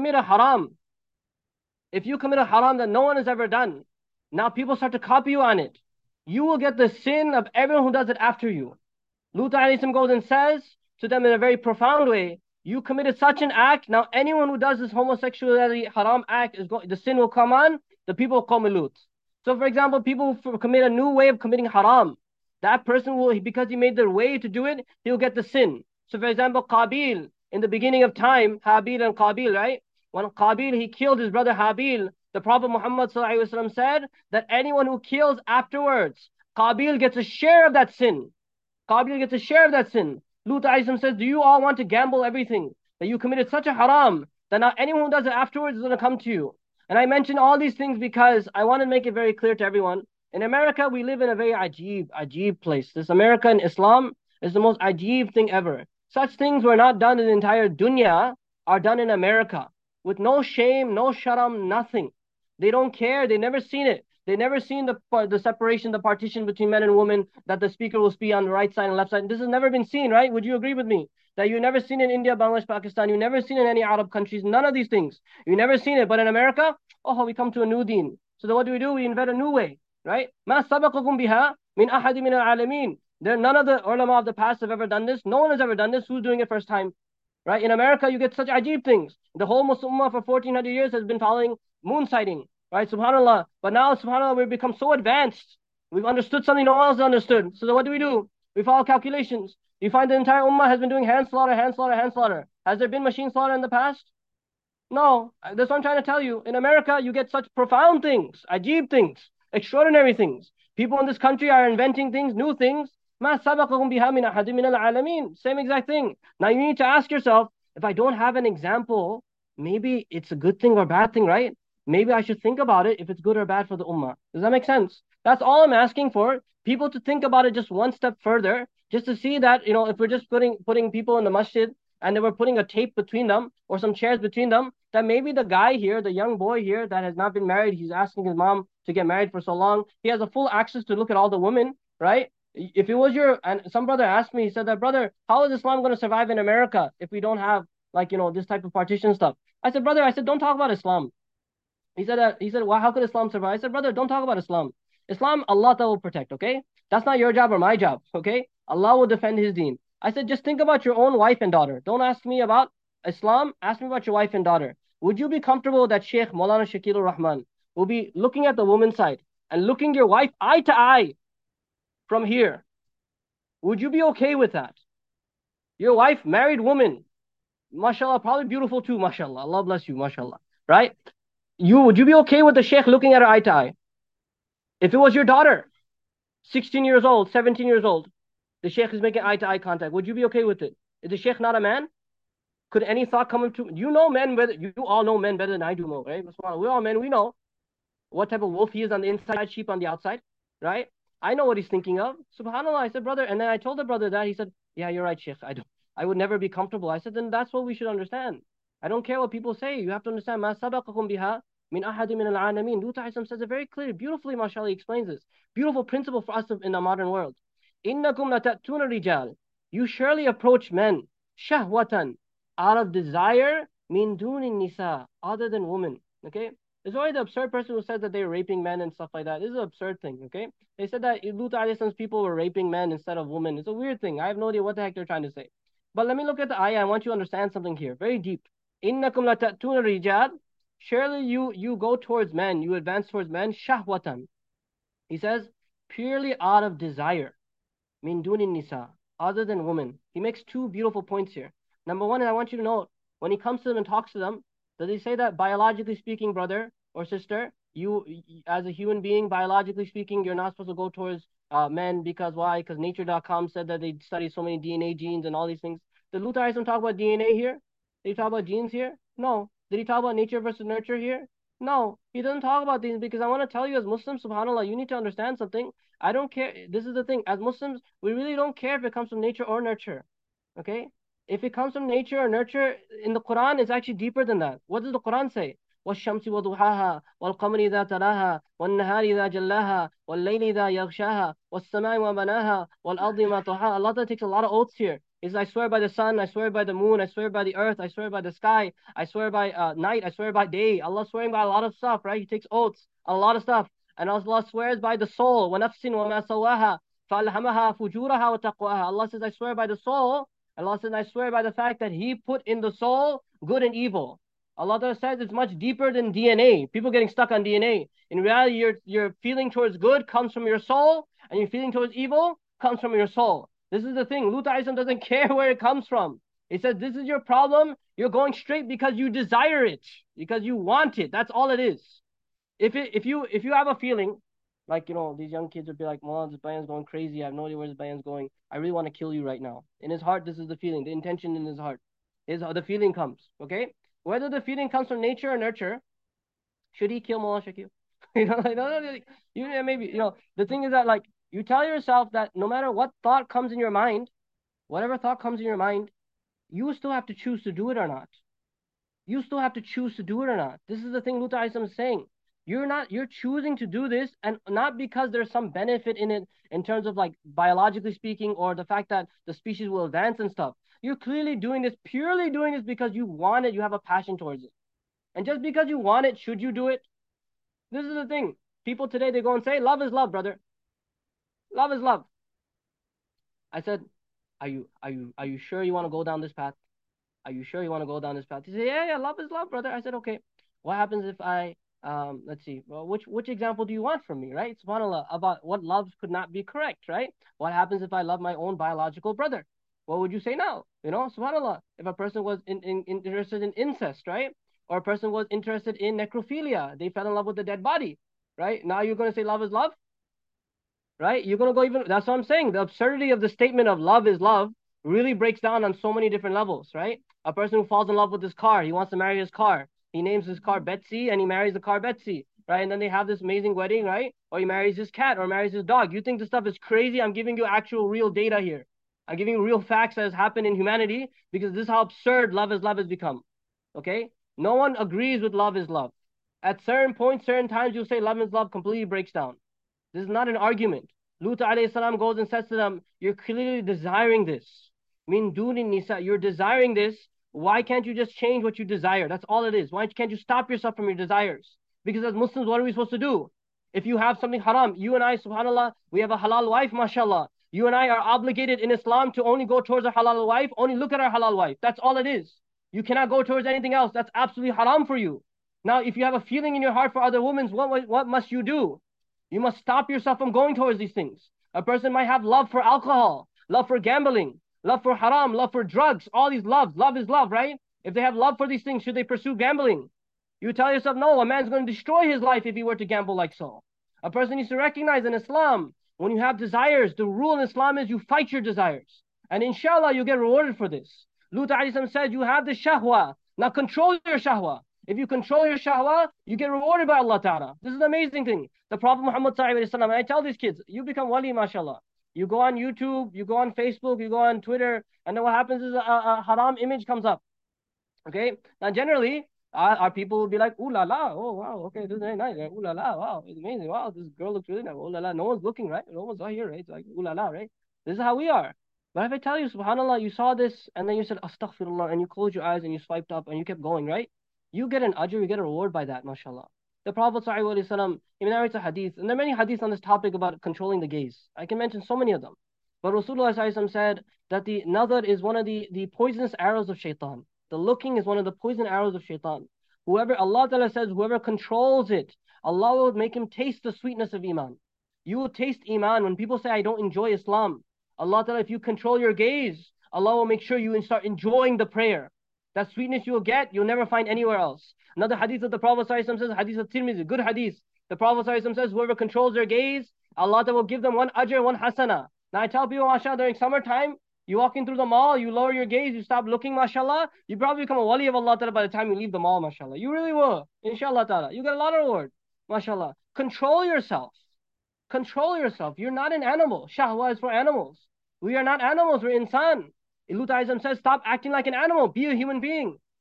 if you commit a haram that no one has ever done, now people start to copy you on it. You will get the sin of everyone who does it after you. Lut alayhi goes and says to them in a very profound way, you committed such an act, now anyone who does this homosexuality haram act, the sin will come on the people of Qawm Lut. So for example, people who commit a new way of committing haram, that person will, because he made the way to do it, he'll get the sin. So for example, Qabil, in the beginning of time, Habil and Qabil, right? When Qabil, he killed his brother Habil, the Prophet Muhammad said that anyone who kills afterwards, Qabil gets a share of that sin. Qabil gets a share of that sin. Lut says, do you all want to gamble everything? That you committed such a haram that now anyone who does it afterwards is going to come to you. And I mention all these things because I want to make it very clear to everyone. In America, we live in a very ajib place. This American Islam is the most ajib thing ever. Such things were not done in the entire dunya, are done in America. With no shame, no sharam, nothing. They don't care. They never seen it. They never seen the separation, the partition between men and women, that the speaker will speak on the right side and left side. This has never been seen, right? Would you agree with me? That you never seen in India, Bangladesh, Pakistan. You never seen in any Arab countries. None of these things. You never seen it. But in America, oh, we come to a new deen. So then what do? We invent a new way, right? مَا سَبَقَكُمْ بِهَا مِنْ أَحَدٍ مِنَ الْعَالَمِينَ. None of the ulama of the past have ever done this. No one has ever done this. Who's doing it first time? Right? In America, you get such ajib things. The whole Muslim Ummah for 1400 years has been following moon sighting. Right? Subhanallah. But now, subhanallah, we've become so advanced. We've understood something no one else understood. So then what do? We follow calculations. You find the entire Ummah has been doing hand slaughter, hand slaughter, hand slaughter. Has there been machine slaughter in the past? No. That's what I'm trying to tell you. In America, you get such profound things, ajib things, extraordinary things. People in this country are inventing things, new things. مَا سَبَقَهُمْ بِهَا مِنْ أَحَدٍ مِنَ الْعَالَمِينَ. Same exact thing. Now you need to ask yourself, if I don't have an example, maybe it's a good thing or bad thing, right? Maybe I should think about it if it's good or bad for the ummah. Does that make sense? That's all I'm asking for. People to think about it just one step further, just to see that, if we're just putting people in the masjid and then we're putting a tape between them or some chairs between them, that maybe the guy here, the young boy here that has not been married, he's asking his mom to get married for so long. He has a full access to look at all the women, right? If it was and some brother asked me, he said that, brother, how is Islam going to survive in America if we don't have this type of partition stuff? I said, brother, don't talk about Islam. He said, well, how could Islam survive? I said, brother, don't talk about Islam. Islam, Allah will protect, okay? That's not your job or my job, okay? Allah will defend his deen. I said, just think about your own wife and daughter. Don't ask me about Islam. Ask me about your wife and daughter. Would you be comfortable that Sheikh Maulana Shakil Rahman will be looking at the woman's side and looking your wife eye to eye from here? Would you be okay with that? Your wife, married woman, mashallah, probably beautiful too, mashallah. Allah bless you, mashallah. Right? Would you be okay with the sheikh looking at her eye to eye? If it was your daughter, 16 years old, 17 years old, the sheikh is making eye to eye contact, would you be okay with it? Is the sheikh not a man? Could any thought come into you men better? You all know men better than I do know, right? We're all men. We know what type of wolf he is on the inside, sheep on the outside, right? I know what he's thinking of. Subhanallah. I said, brother, and then I told the brother that. He said, yeah, you're right, sheikh. I would never be comfortable. I said, then that's what we should understand. I don't care what people say. You have to understand. مَا سَبَقَكُمْ بِهَا مِنْ أَحَدٍ مِنَ الْعَالَمِينَ. Lut says it very clearly, beautifully, mashallah, he explains this. Beautiful principle for us in the modern world. إِنَّكُمْ لَتَأْتُونَ الرِّجَالِ. You surely approach men, shahwatan, out of desire, min dunin nisa, other than women. Okay? There's already the absurd person who said that they were raping men and stuff like that. This is an absurd thing, okay? They said that Lut alayhi's people were raping men instead of women. It's a weird thing. I have no idea what the heck they're trying to say. But let me look at the ayah. I want you to understand something here. Very deep. إِنَّكُمْ لَتَأْتُونَ الرِّجَالِ. Surely you go towards men, you advance towards men, shahwatan. He says, purely out of desire. Min dunin nisa, other than women. He makes two beautiful points here. Number one, I want you to know, when he comes to them and talks to them, does he say that biologically speaking, brother or sister, you as a human being, biologically speaking, you're not supposed to go towards men because why? Because nature.com said that they study so many DNA genes and all these things. Did Lut talk about DNA here? Did he talk about genes here? No. Did he talk about nature versus nurture here? No. He doesn't talk about these because I want to tell you as Muslims, subhanAllah, you need to understand something. I don't care. This is the thing. As Muslims, we really don't care if it comes from nature or nurture. Okay? If it comes from nature or nurture, in the Quran, it's actually deeper than that. What does the Quran say? والشمس وضحاها والقمر إذا تلاها والنهار إذا جلاها والليل إذا يغشاها والسماء وبناها والأرض ما طحاها. Allah Ta'ala takes a lot of oaths here. Is I swear by the sun, I swear by the moon, I swear by the earth, I swear by the sky, I swear by night, I swear by day. Allah swearing by a lot of stuff, right? He takes oaths on a lot of stuff. And Allah swears by the soul. وَنَفْسٍ وَمَا سَوَّاهَا فَأَلْهَمَهَا فُجُورَهَا وَتَقْوَاهَا. Allah says, I swear by the soul. Allah says, I swear by the fact that He put in the soul good and evil. Allah Ta'ala says it's much deeper than DNA. People getting stuck on DNA. In reality, your feeling towards good comes from your soul, and your feeling towards evil comes from your soul. This is the thing. Lut alayhi doesn't care where it comes from. He says, this is your problem. You're going straight because you desire it, because you want it. That's all it is. If you have a feeling, like, these young kids would be like, Mom, this bayan's going crazy. I have no idea where this bayan's going. I really want to kill you right now. In his heart, this is the feeling, the intention in his heart. The feeling comes, okay? Whether the feeling comes from nature or nurture, should he kill Mullah Shakil? Maybe, the thing is that, like, you tell yourself that no matter what thought comes in your mind, whatever thought comes in your mind, you still have to choose to do it or not. You still have to choose to do it or not. This is the thing Lut is saying. You're choosing to do this, and not because there's some benefit in it in terms of, like, biologically speaking, or the fact that the species will advance and stuff. You're clearly purely doing this because you want it, you have a passion towards it. And just because you want it, should you do it? This is the thing. People today, they go and say, love is love, brother. Love is love. I said, are you sure you want to go down this path? Are you sure you want to go down this path? He said, yeah, love is love, brother. I said, okay. What happens if I, let's see, well, which example do you want from me, right? SubhanAllah, about what love could not be correct, right? What happens if I love my own biological brother? What would you say now? SubhanAllah, if a person was interested in incest, right? Or a person was interested in necrophilia, they fell in love with the dead body, right? Now you're going to say love is love? Right? You're going to go even, that's what I'm saying. The absurdity of the statement of love is love really breaks down on so many different levels, right? A person who falls in love with his car, he wants to marry his car. He names his car Betsy and he marries the car Betsy, right? And then they have this amazing wedding, right? Or he marries his cat or marries his dog. You think this stuff is crazy? I'm giving you actual real data here. I'm giving you real facts that has happened in humanity, because this is how absurd love is love has become. Okay? No one agrees with love is love. At certain points, certain times, you'll say love is love completely breaks down. This is not an argument. Lut alayhi salam goes and says to them, you're clearly desiring this. Min dunin nisa, you're desiring this. Why can't you just change what you desire? That's all it is. Why can't you stop yourself from your desires? Because as Muslims, what are we supposed to do? If you have something haram, you and I, subhanAllah, we have a halal wife, mashallah. You and I are obligated in Islam to only go towards our halal wife, only look at our halal wife. That's all it is. You cannot go towards anything else. That's absolutely haram for you. Now, if you have a feeling in your heart for other women, what must you do? You must stop yourself from going towards these things. A person might have love for alcohol, love for gambling, love for haram, love for drugs, all these loves. Love is love, right? If they have love for these things, should they pursue gambling? You tell yourself, no, a man's going to destroy his life if he were to gamble like so. A person needs to recognize in Islam, when you have desires, the rule in Islam is you fight your desires. And inshallah, you get rewarded for this. Lut alayhi said, you have the shahwa. Now control your shahwa. If you control your shahwa, you get rewarded by Allah Ta'ala. This is an amazing thing. The Prophet Muhammad Sallallahu Alaihi Wasallam, I tell these kids, you become wali, mashallah. You go on YouTube, you go on Facebook, you go on Twitter, and then what happens is a haram image comes up. Okay? Now generally, our people will be like, ooh la la, oh wow, okay, this is very nice. Ooh la la, wow, it's amazing. Wow, this girl looks really nice. Ooh la la, no one's looking, right? No one's right here, right? It's like, ooh la la, right? This is how we are. But if I tell you, subhanAllah, you saw this, and then you said, astaghfirullah, and you closed your eyes and you swiped up and you kept going, right? You get an ajr, you get a reward by that, mashallah. The Prophet ﷺ, he narrates a hadith, and there are many hadiths on this topic about controlling the gaze. I can mention so many of them. But Rasulullah ﷺ said that the nazar is one of the poisonous arrows of shaitan. The looking is one of the poison arrows of shaitan. Whoever, Allah Ta'ala says, whoever controls it, Allah will make him taste the sweetness of iman. You will taste iman. When people say, I don't enjoy Islam, Allah Ta'ala, if you control your gaze, Allah will make sure you start enjoying the prayer. That sweetness you will get, you'll never find anywhere else. Another hadith of the Prophet ﷺ says, hadith of Tirmidhi, good hadith. The Prophet ﷺ says, whoever controls their gaze, Allah will give them one ajr, one hasana. Now I tell people, mashallah, during summertime, you walking through the mall, you lower your gaze, you stop looking, mashallah, you probably become a wali of Allah Ta'ala by the time you leave the mall, mashallah. You really will, inshallah ta'ala. You get a lot of reward, mashallah. Control yourself. Control yourself. You're not an animal. Shahwa is for animals. We are not animals, we're insan. Lut says, stop acting like an animal, be a human being.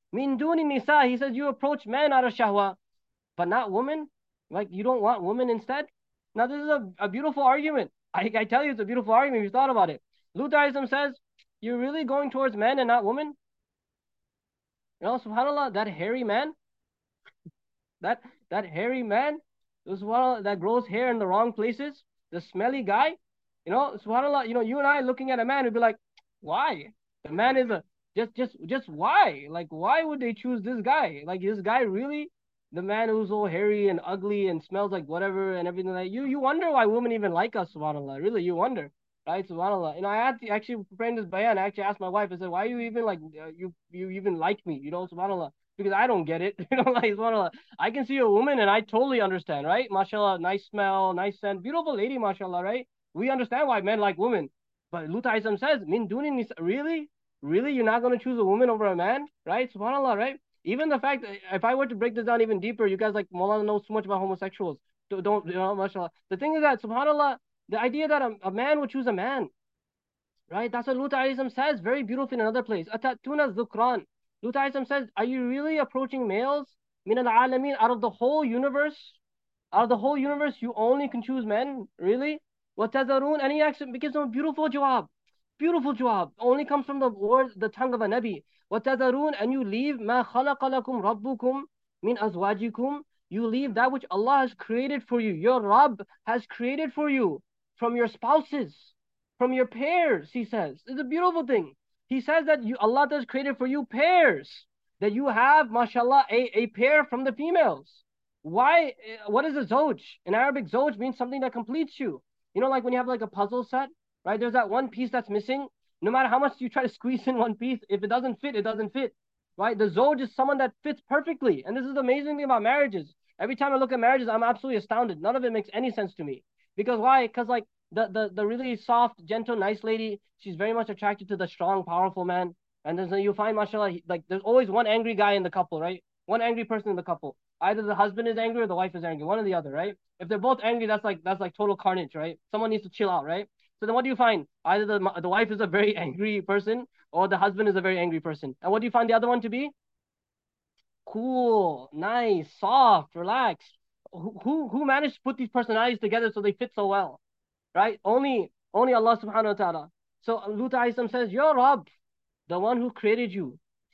Min duni nisa, he says you approach men out of shahwa, but not women? Like you don't want women instead? Now this is a beautiful argument. I tell you it's a beautiful argument if you thought about it. Lut says, you're really going towards men and not women? You know, subhanAllah, that hairy man, that that hairy man, subhanAllah, that grows hair in the wrong places, the smelly guy, subhanAllah, you and I looking at a man would be like, why? The man is a just why? Like why would they choose this guy? Like this guy really the man who's all hairy and ugly and smells like whatever and everything like you wonder why women even like us, subhanAllah. Really, you wonder. Right, subhanAllah. I had to actually preparing this bayan, I actually asked my wife, I said, why you even like you even like me, subhanAllah, because I don't get it. Like subhanAllah. I can see a woman and I totally understand, right? MashaAllah, nice smell, nice scent, beautiful lady, MashaAllah, right? We understand why men like women. But Lut says, Min duni nisa, really? Really? You're not going to choose a woman over a man? Right? SubhanAllah, right? Even the fact that if I were to break this down even deeper, you guys like Maulana knows so much about homosexuals. Don't mashallah. The thing is that, SubhanAllah, the idea that a man would choose a man, right? That's what Lut says very beautiful in another place. Atatuna zukran. Lut says, are you really approaching males? Min al-alamin, out of the whole universe? Out of the whole universe, you only can choose men? Really? وَتَذَرُونَ, and he actually gives them a beautiful jawab. Beautiful jawab. Only comes from the word, the tongue of a Nabi. وَتَذَرُونَ, and you leave مَا خَلَقَ لَكُمْ رَبُّكُمْ مِنْ أَزْوَاجِكُمْ. You leave that which Allah has created for you. Your Rabb has created for you from your spouses, from your pairs, he says. It's a beautiful thing. He says that Allah has created for you pairs, that you have, mashallah, a pair from the females. Why? What is a zoj? In Arabic, zoj means something that completes you. Like when you have like a puzzle set, right? There's that one piece that's missing. No matter how much you try to squeeze in one piece, if it doesn't fit, it doesn't fit, right? The zoj is someone that fits perfectly. And this is the amazing thing about marriages. Every time I look at marriages, I'm absolutely astounded. None of it makes any sense to me. Because why? Because like the really soft, gentle, nice lady, she's very much attracted to the strong, powerful man. And then you find, mashallah, like there's always one angry guy in the couple, right? One angry person in the couple. Either the husband is angry or the wife is angry, one or the other, right? If they're both angry, that's like total carnage, right? Someone needs to chill out, right? So then what do you find? Either the wife is a very angry person or the husband is a very angry person. And what do you find the other one to be? Cool, nice, soft, relaxed. Who managed to put these personalities together so they fit so well? Right? Only Allah subhanahu wa ta'ala. So Lut says, your Rabb, the one who created you,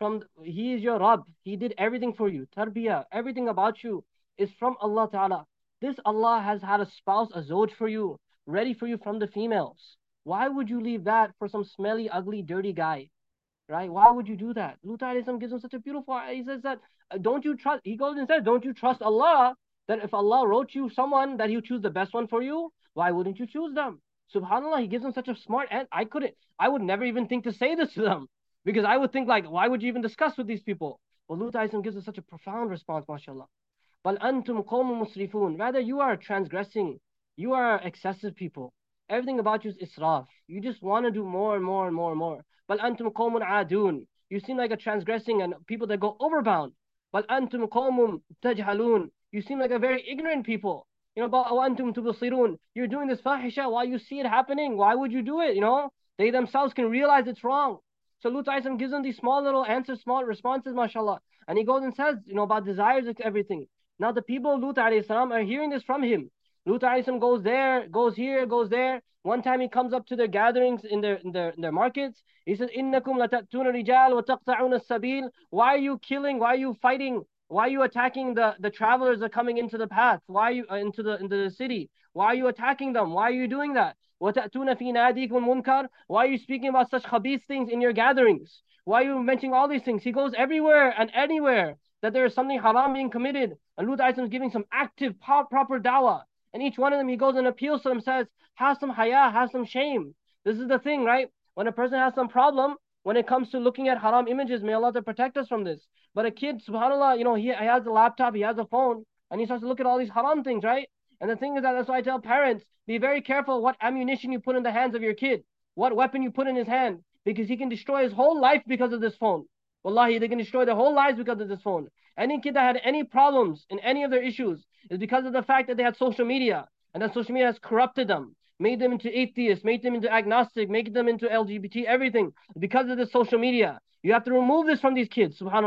he is your Rabb. He did everything for you. Tarbiyah, everything about you is from Allah Ta'ala. This Allah has had a spouse, a zoj for you, ready for you from the females. Why would you leave that for some smelly, ugly, dirty guy? Right? Why would you do that? Lut gives him such a beautiful, he says that, don't you trust, he goes and says, don't you trust Allah, that if Allah wrote you someone, that he'll choose the best one for you? Why wouldn't you choose them? SubhanAllah, he gives them such a smart, and I would never even think to say this to them. Because I would think like, why would you even discuss with these people? But Lut gives us such a profound response, mashallah. Bal antum qawmun musrifun. Rather, you are transgressing. You are excessive people. Everything about you is israf. You just want to do more and more and more and more. Bal antum qawmun adun. You seem like a transgressing and people that go overbound. Bal antum qawmun tajhalun. You seem like a very ignorant people. But antum tubsirun. You're doing this fahisha while you see it happening. Why would you do it? They themselves can realize it's wrong. So Lut gives them these small little answers, small responses, mashallah. And he goes and says, about desires and everything. Now the people of Lut are hearing this from him. Lut goes there, goes here, goes there. One time he comes up to their gatherings in their markets. He says, "Innakum latatuna rijal wa taqta'una sabil." Why are you killing? Why are you fighting? Why are you attacking the travelers that are coming into the path? Why are you into the city? Why are you attacking them? Why are you doing that? وَتَأْتُونَ فِي نَادِيكُمُ الْمُنْكَرَ. Why are you speaking about such khabith things in your gatherings? Why are you mentioning all these things? He goes everywhere and anywhere that there is something haram being committed. And Lut is giving some active, proper dawah. And each one of them, he goes and appeals to them, says, have some haya, have some shame. This is the thing, right? When a person has some problem, when it comes to looking at haram images, may Allah to protect us from this. But a kid, subhanAllah, he has a laptop, he has a phone, and he starts to look at all these haram things, right? And the thing is that's why I tell parents, be very careful what ammunition you put in the hands of your kid, what weapon you put in his hand, because he can destroy his whole life because of this phone. Wallahi, they can destroy their whole lives because of this phone. Any kid that had any problems in any of their issues is because of the fact that they had social media, and that social media has corrupted them, made them into atheists, made them into agnostic, made them into LGBT, everything, because of this social media. You have to remove this from these kids, subhanAllah.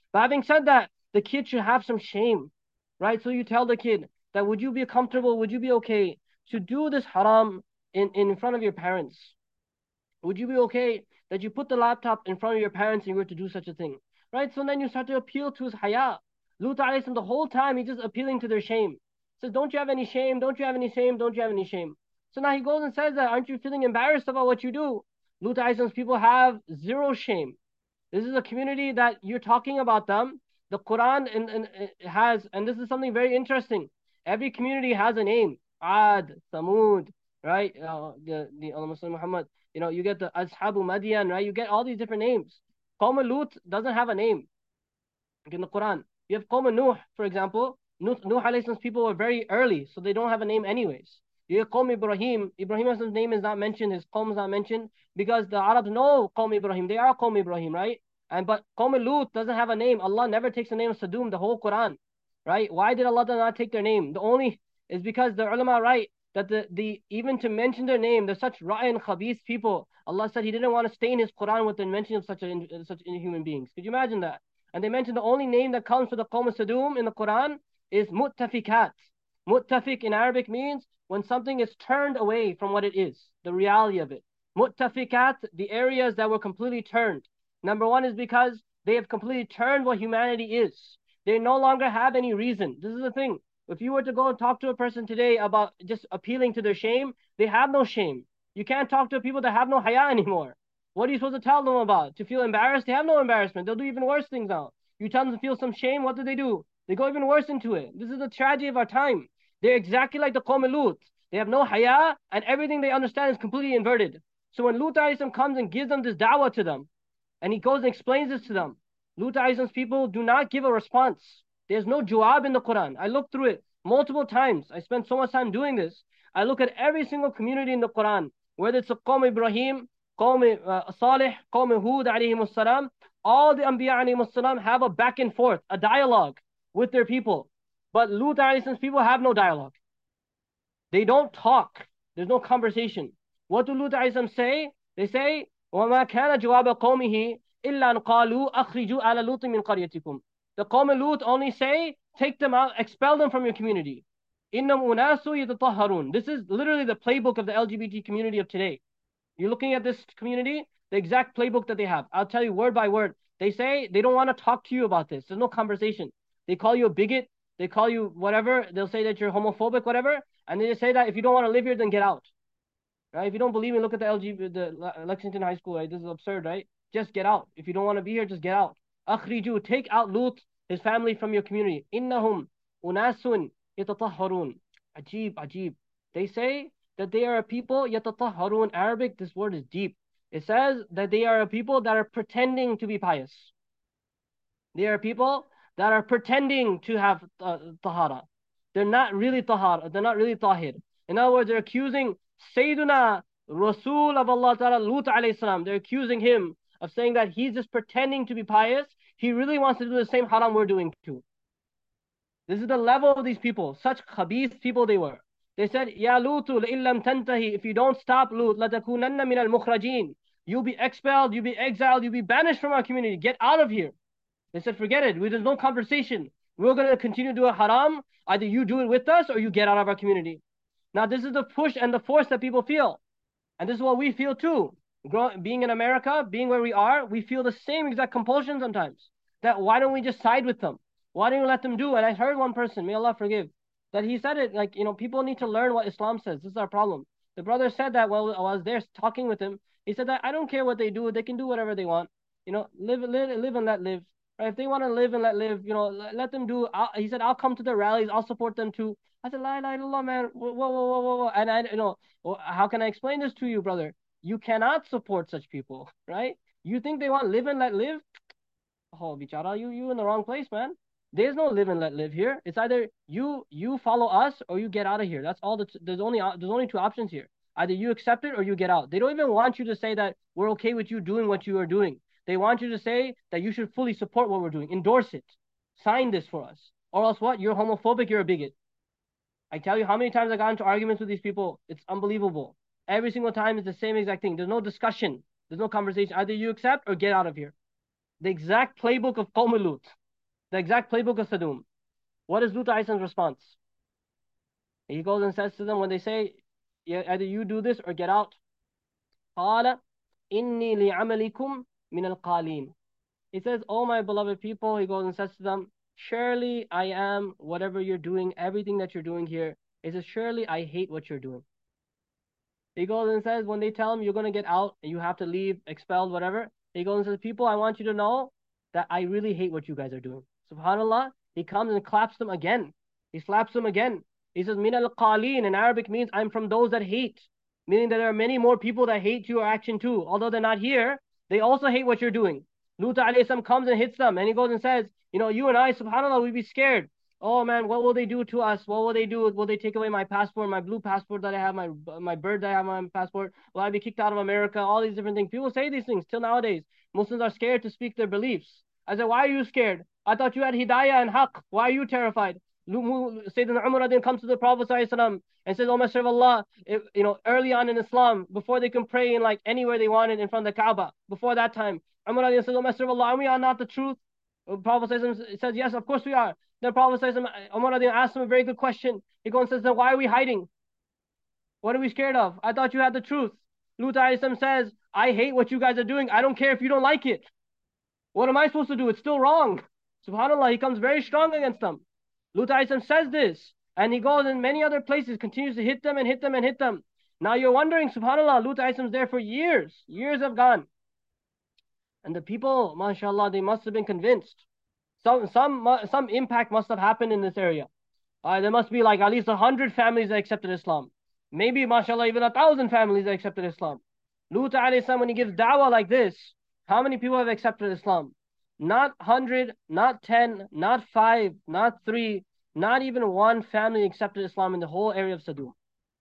But having said that, the kid should have some shame, right? So you tell the kid that would you be comfortable, would you be okay to do this haram in front of your parents? Would you be okay that you put the laptop in front of your parents and you were to do such a thing? Right? So then you start to appeal to his haya. Lut alayhi salam, the whole time he's just appealing to their shame. Says, don't you have any shame? Don't you have any shame? Don't you have any shame? So now he goes and says that, aren't you feeling embarrassed about what you do? Lut alayhi salam's people have zero shame. This is a community that you're talking about them. The Quran has, and this is something very interesting. Every community has a name. Ad, Samud, right? The Muslim Muhammad. You get the Ashabu Madian, right? You get all these different names. Qawm Lut doesn't have a name in the Quran. You have Qawm Nuh, for example. Nuh alayhi salam's people were very early, so they don't have a name anyways. You have Qawm Ibrahim. Ibrahim's name is not mentioned, his Qawm is not mentioned, because the Arabs know Qawm Ibrahim. They are Qawm Ibrahim, right? But Qawm Lut doesn't have a name. Allah never takes the name of Sadum, the whole Quran, right? Why did Allah not take their name? The only is because the ulama write that the even to mention their name, they're such ra'in khabith people. Allah said He didn't want to stain His Quran with the mention of such inhuman beings. Could you imagine that? And they mentioned the only name that comes for the Qawm Sadum in the Quran is Muttafikat. Muttafik in Arabic means when something is turned away from what it is, the reality of it. Muttafikat, the areas that were completely turned. Number one is because they have completely turned what humanity is. They no longer have any reason. This is the thing. If you were to go and talk to a person today about just appealing to their shame, they have no shame. You can't talk to people that have no haya anymore. What are you supposed to tell them about? To feel embarrassed? They have no embarrassment. They'll do even worse things now. You tell them to feel some shame, what do? They go even worse into it. This is the tragedy of our time. They're exactly like the Qawm Lut. They have no haya, and everything they understand is completely inverted. So when Lut comes and gives them this da'wah to them, and he goes and explains this to them, Lut people do not give a response. There's no jawab in the Quran. I looked through it multiple times. I spent so much time doing this. I look at every single community in the Quran, whether it's a Qawm Ibrahim, Qawm Salih, Qawm Hud alayhimus salam, all the Anbiya alayhimus salam have a back and forth, a dialogue with their people. But Lut alayhi's people have no dialogue. They don't talk. There's no conversation. What do Lut alayhi say? They say, وَمَا كَانَ جَوَابَ قَوْمِهِ إِلَّا أَنْ قَالُوا أَخْرِجُوا آلَ لُوطٍ مِنْ قَرْيَتِكُمْ. The Qawm Lut only say, take them out, expel them from your community. إِنَّمْ أُنَاسُ يَتَطَهَّرُونَ. This is literally the playbook of the LGBT community of today. You're looking at this community, the exact playbook that they have. I'll tell you word by word. They say they don't want to talk to you about this. There's no conversation. They call you a bigot. They call you whatever. They'll say that you're homophobic, whatever. And they just say that if you don't want to live here, then get out. Right? If you don't believe me, look at the Lexington High School. Right? This is absurd, right? Just get out. If you don't want to be here, just get out. Akhriju, take out Lut, his family from your community. Innahum unasun yatatahharun. Ajib, ajib. They say that they are a people, yatatahharun. Arabic, this word is deep. It says that they are a people that are pretending to be pious. They are people that are pretending to have tahara. They're not really tahara. They're not really tahir. In other words, they're accusing Sayyiduna Rasul of Allah Ta'ala, Lut alayhi salam. They're accusing him of saying that he's just pretending to be pious. He really wants to do the same haram we're doing too. This is the level of these people. Such khabith people they were. They said, Ya Lutu, illam tantahi, if you don't stop Lut, latakunanna min al-mukhrajin. You'll be expelled, you'll be exiled, you'll be banished from our community. Get out of here. They said, forget it. There's no conversation. We're going to continue to do a haram. Either you do it with us or you get out of our community. Now, this is the push and the force that people feel. And this is what we feel too. Being in America, being where we are, we feel the same exact compulsion sometimes. That why don't we just side with them? Why don't we let them do? And I heard one person, may Allah forgive, that he said it like, people need to learn what Islam says. This is our problem. The brother said that while I was there talking with him. He said that I don't care what they do. They can do whatever they want. Live and let live. Right? If they want to live and let live, let them do. He said, I'll come to their rallies. I'll support them too. I said, La ilaha illallah, man. Whoa. And how can I explain this to you, brother? You cannot support such people, right? You think they want live and let live? Oh, bichara, you in the wrong place, man. There's no live and let live here. It's either you follow us or you get out of here. That's all. There's only two options here. Either you accept it or you get out. They don't even want you to say that we're okay with you doing what you are doing. They want you to say that you should fully support what we're doing. Endorse it. Sign this for us. Or else what? You're homophobic, you're a bigot. I tell you how many times I got into arguments with these people. It's unbelievable. Every single time it's the same exact thing. There's no discussion. There's no conversation. Either you accept or get out of here. The exact playbook of Qawm Lut. The exact playbook of Sadum. What is Lut alayhi salam's response? He goes and says to them when they say, yeah, either you do this or get out. قَالَ إِنِّي لِعَمَلِكُمْ مِنَ الْقَالِينَ. He says, oh my beloved people, he goes and says to them, surely I am whatever you're doing, everything that you're doing here. He says, surely I hate what you're doing. He goes and says, when they tell him you're going to get out and you have to leave, expelled, whatever, he goes and says, people, I want you to know that I really hate what you guys are doing. SubhanAllah, he comes and claps them again. He slaps them again. He says, min al-qaleen in Arabic means I'm from those that hate. Meaning that there are many more people that hate your action too. Although they're not here, they also hate what you're doing. Lut alayhi salam comes and hits them and he goes and says, you and I, SubhanAllah, we'd be scared. Oh man, what will they do to us? What will they do? Will they take away my passport, my blue passport that I have, my bird that I have on my passport? Will I be kicked out of America? All these different things. People say these things till nowadays. Muslims are scared to speak their beliefs. I said, why are you scared? I thought you had hidayah and haqq. Why are you terrified? Sayyidina Umar comes to the Prophet ﷺ and says, oh Messenger of Allah, early on in Islam, before they can pray in like anywhere they wanted in front of the Kaaba, before that time, Umar says, oh Messenger of Allah, are we not the truth? The Prophet says, yes, of course we are. The Prophet Umar asked him a very good question. He goes and says, then why are we hiding? What are we scared of? I thought you had the truth. Lut says, I hate what you guys are doing. I don't care if you don't like it. What am I supposed to do? It's still wrong. SubhanAllah, he comes very strong against them. Lut says this. And he goes in many other places, continues to hit them and hit them and hit them. Now you're wondering, SubhanAllah, Lut is there for years. Years have gone. And the people, mashallah, they must have been convinced. Some impact must have happened in this area. There must be like at least 100 families that accepted Islam. Maybe, mashallah, even 1,000 families that accepted Islam. Lut alayhi salam, when he gives da'wah like this, how many people have accepted Islam? Not 100, not 10, not 5, not 3, not even one family accepted Islam in the whole area of Sadum.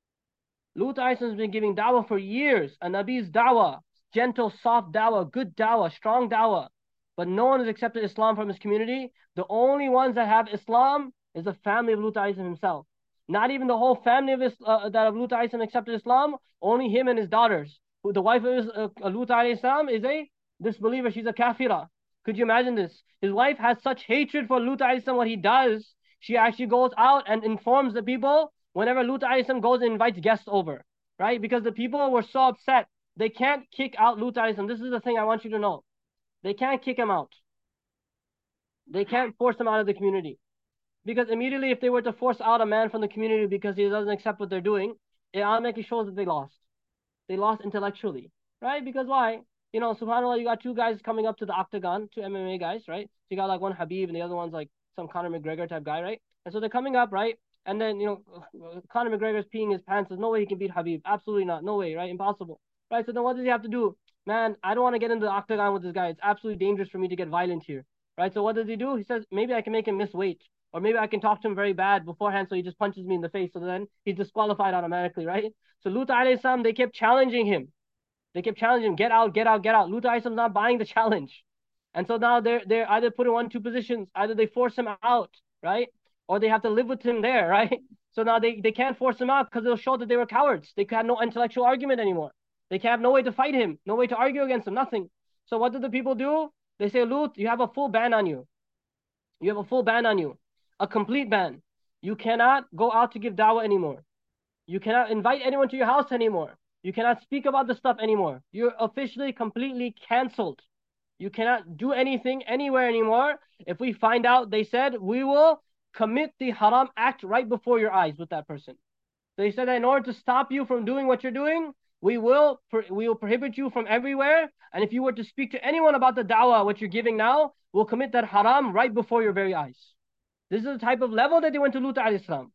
Lut alayhi salam has been giving da'wah for years. And Nabi's da'wah, gentle, soft da'wah, good da'wah, strong da'wah. But no one has accepted Islam from his community. The only ones that have Islam is the family of Lut alayhi salam himself. Not even the whole family of Lut alayhi salam accepted Islam. Only him and his daughters. The wife of Lut alayhi salam is a disbeliever. She's a kafira. Could you imagine this? His wife has such hatred for Lut alayhi salam. What he does, she actually goes out and informs the people whenever Lut alayhi salam goes and invites guests over. Right? Because the people were so upset. They can't kick out Lut alayhi salam. This is the thing I want you to know. They can't kick him out. They can't force him out of the community. Because immediately if they were to force out a man from the community because he doesn't accept what they're doing, it automatically shows that they lost. They lost intellectually. Right? Because why? SubhanAllah, you got two guys coming up to the octagon, two MMA guys, right? So you got like one Habib and the other one's like some Conor McGregor type guy, right? And so they're coming up, right? And then, Conor McGregor's peeing his pants. There's no way he can beat Habib. Absolutely not. No way, right? Impossible. Right? So then what does he have to do? Man, I don't want to get into the octagon with this guy. It's absolutely dangerous for me to get violent here. Right? So what does he do? He says, maybe I can make him miss weight. Or maybe I can talk to him very bad beforehand so he just punches me in the face. So then he's disqualified automatically, right? So Lut alayhi salam, they kept challenging him. They kept challenging him, get out, get out, get out. Lut alayhi salam's not buying the challenge. And so now they're either put in one, two positions. Either they force him out, right? Or they have to live with him there, right? So now they can't force him out because it'll show that they were cowards. They had no intellectual argument anymore. They have no way to fight him, no way to argue against him, nothing. So what do the people do? They say, Lut, you have a full ban on you. You have a full ban on you. A complete ban. You cannot go out to give da'wah anymore. You cannot invite anyone to your house anymore. You cannot speak about this stuff anymore. You're officially completely canceled. You cannot do anything anywhere anymore. If we find out, they said, we will commit the haram act right before your eyes with that person. They said that in order to stop you from doing what you're doing, we will prohibit you from everywhere. And if you were to speak to anyone about the da'wah, what you're giving now, we'll commit that haram right before your very eyes. This is the type of level that they went to Lut alayhi salam.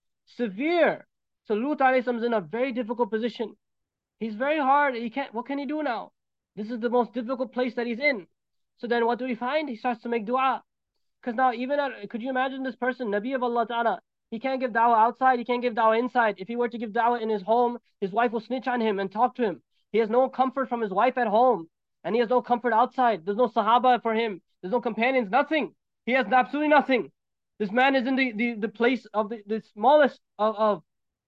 Severe. So Lut alayhi salam is in a very difficult position. He's very hard. What can he do now? This is the most difficult place that he's in. So then what do we find? He starts to make dua. Because now could you imagine this person, Nabi of Allah Ta'ala, he can't give da'wah outside, he can't give da'wah inside. If he were to give da'wah in his home, his wife will snitch on him and talk to him. He has no comfort from his wife at home. And he has no comfort outside. There's no sahaba for him. There's no companions, nothing. He has absolutely nothing. This man is in the place of the smallest of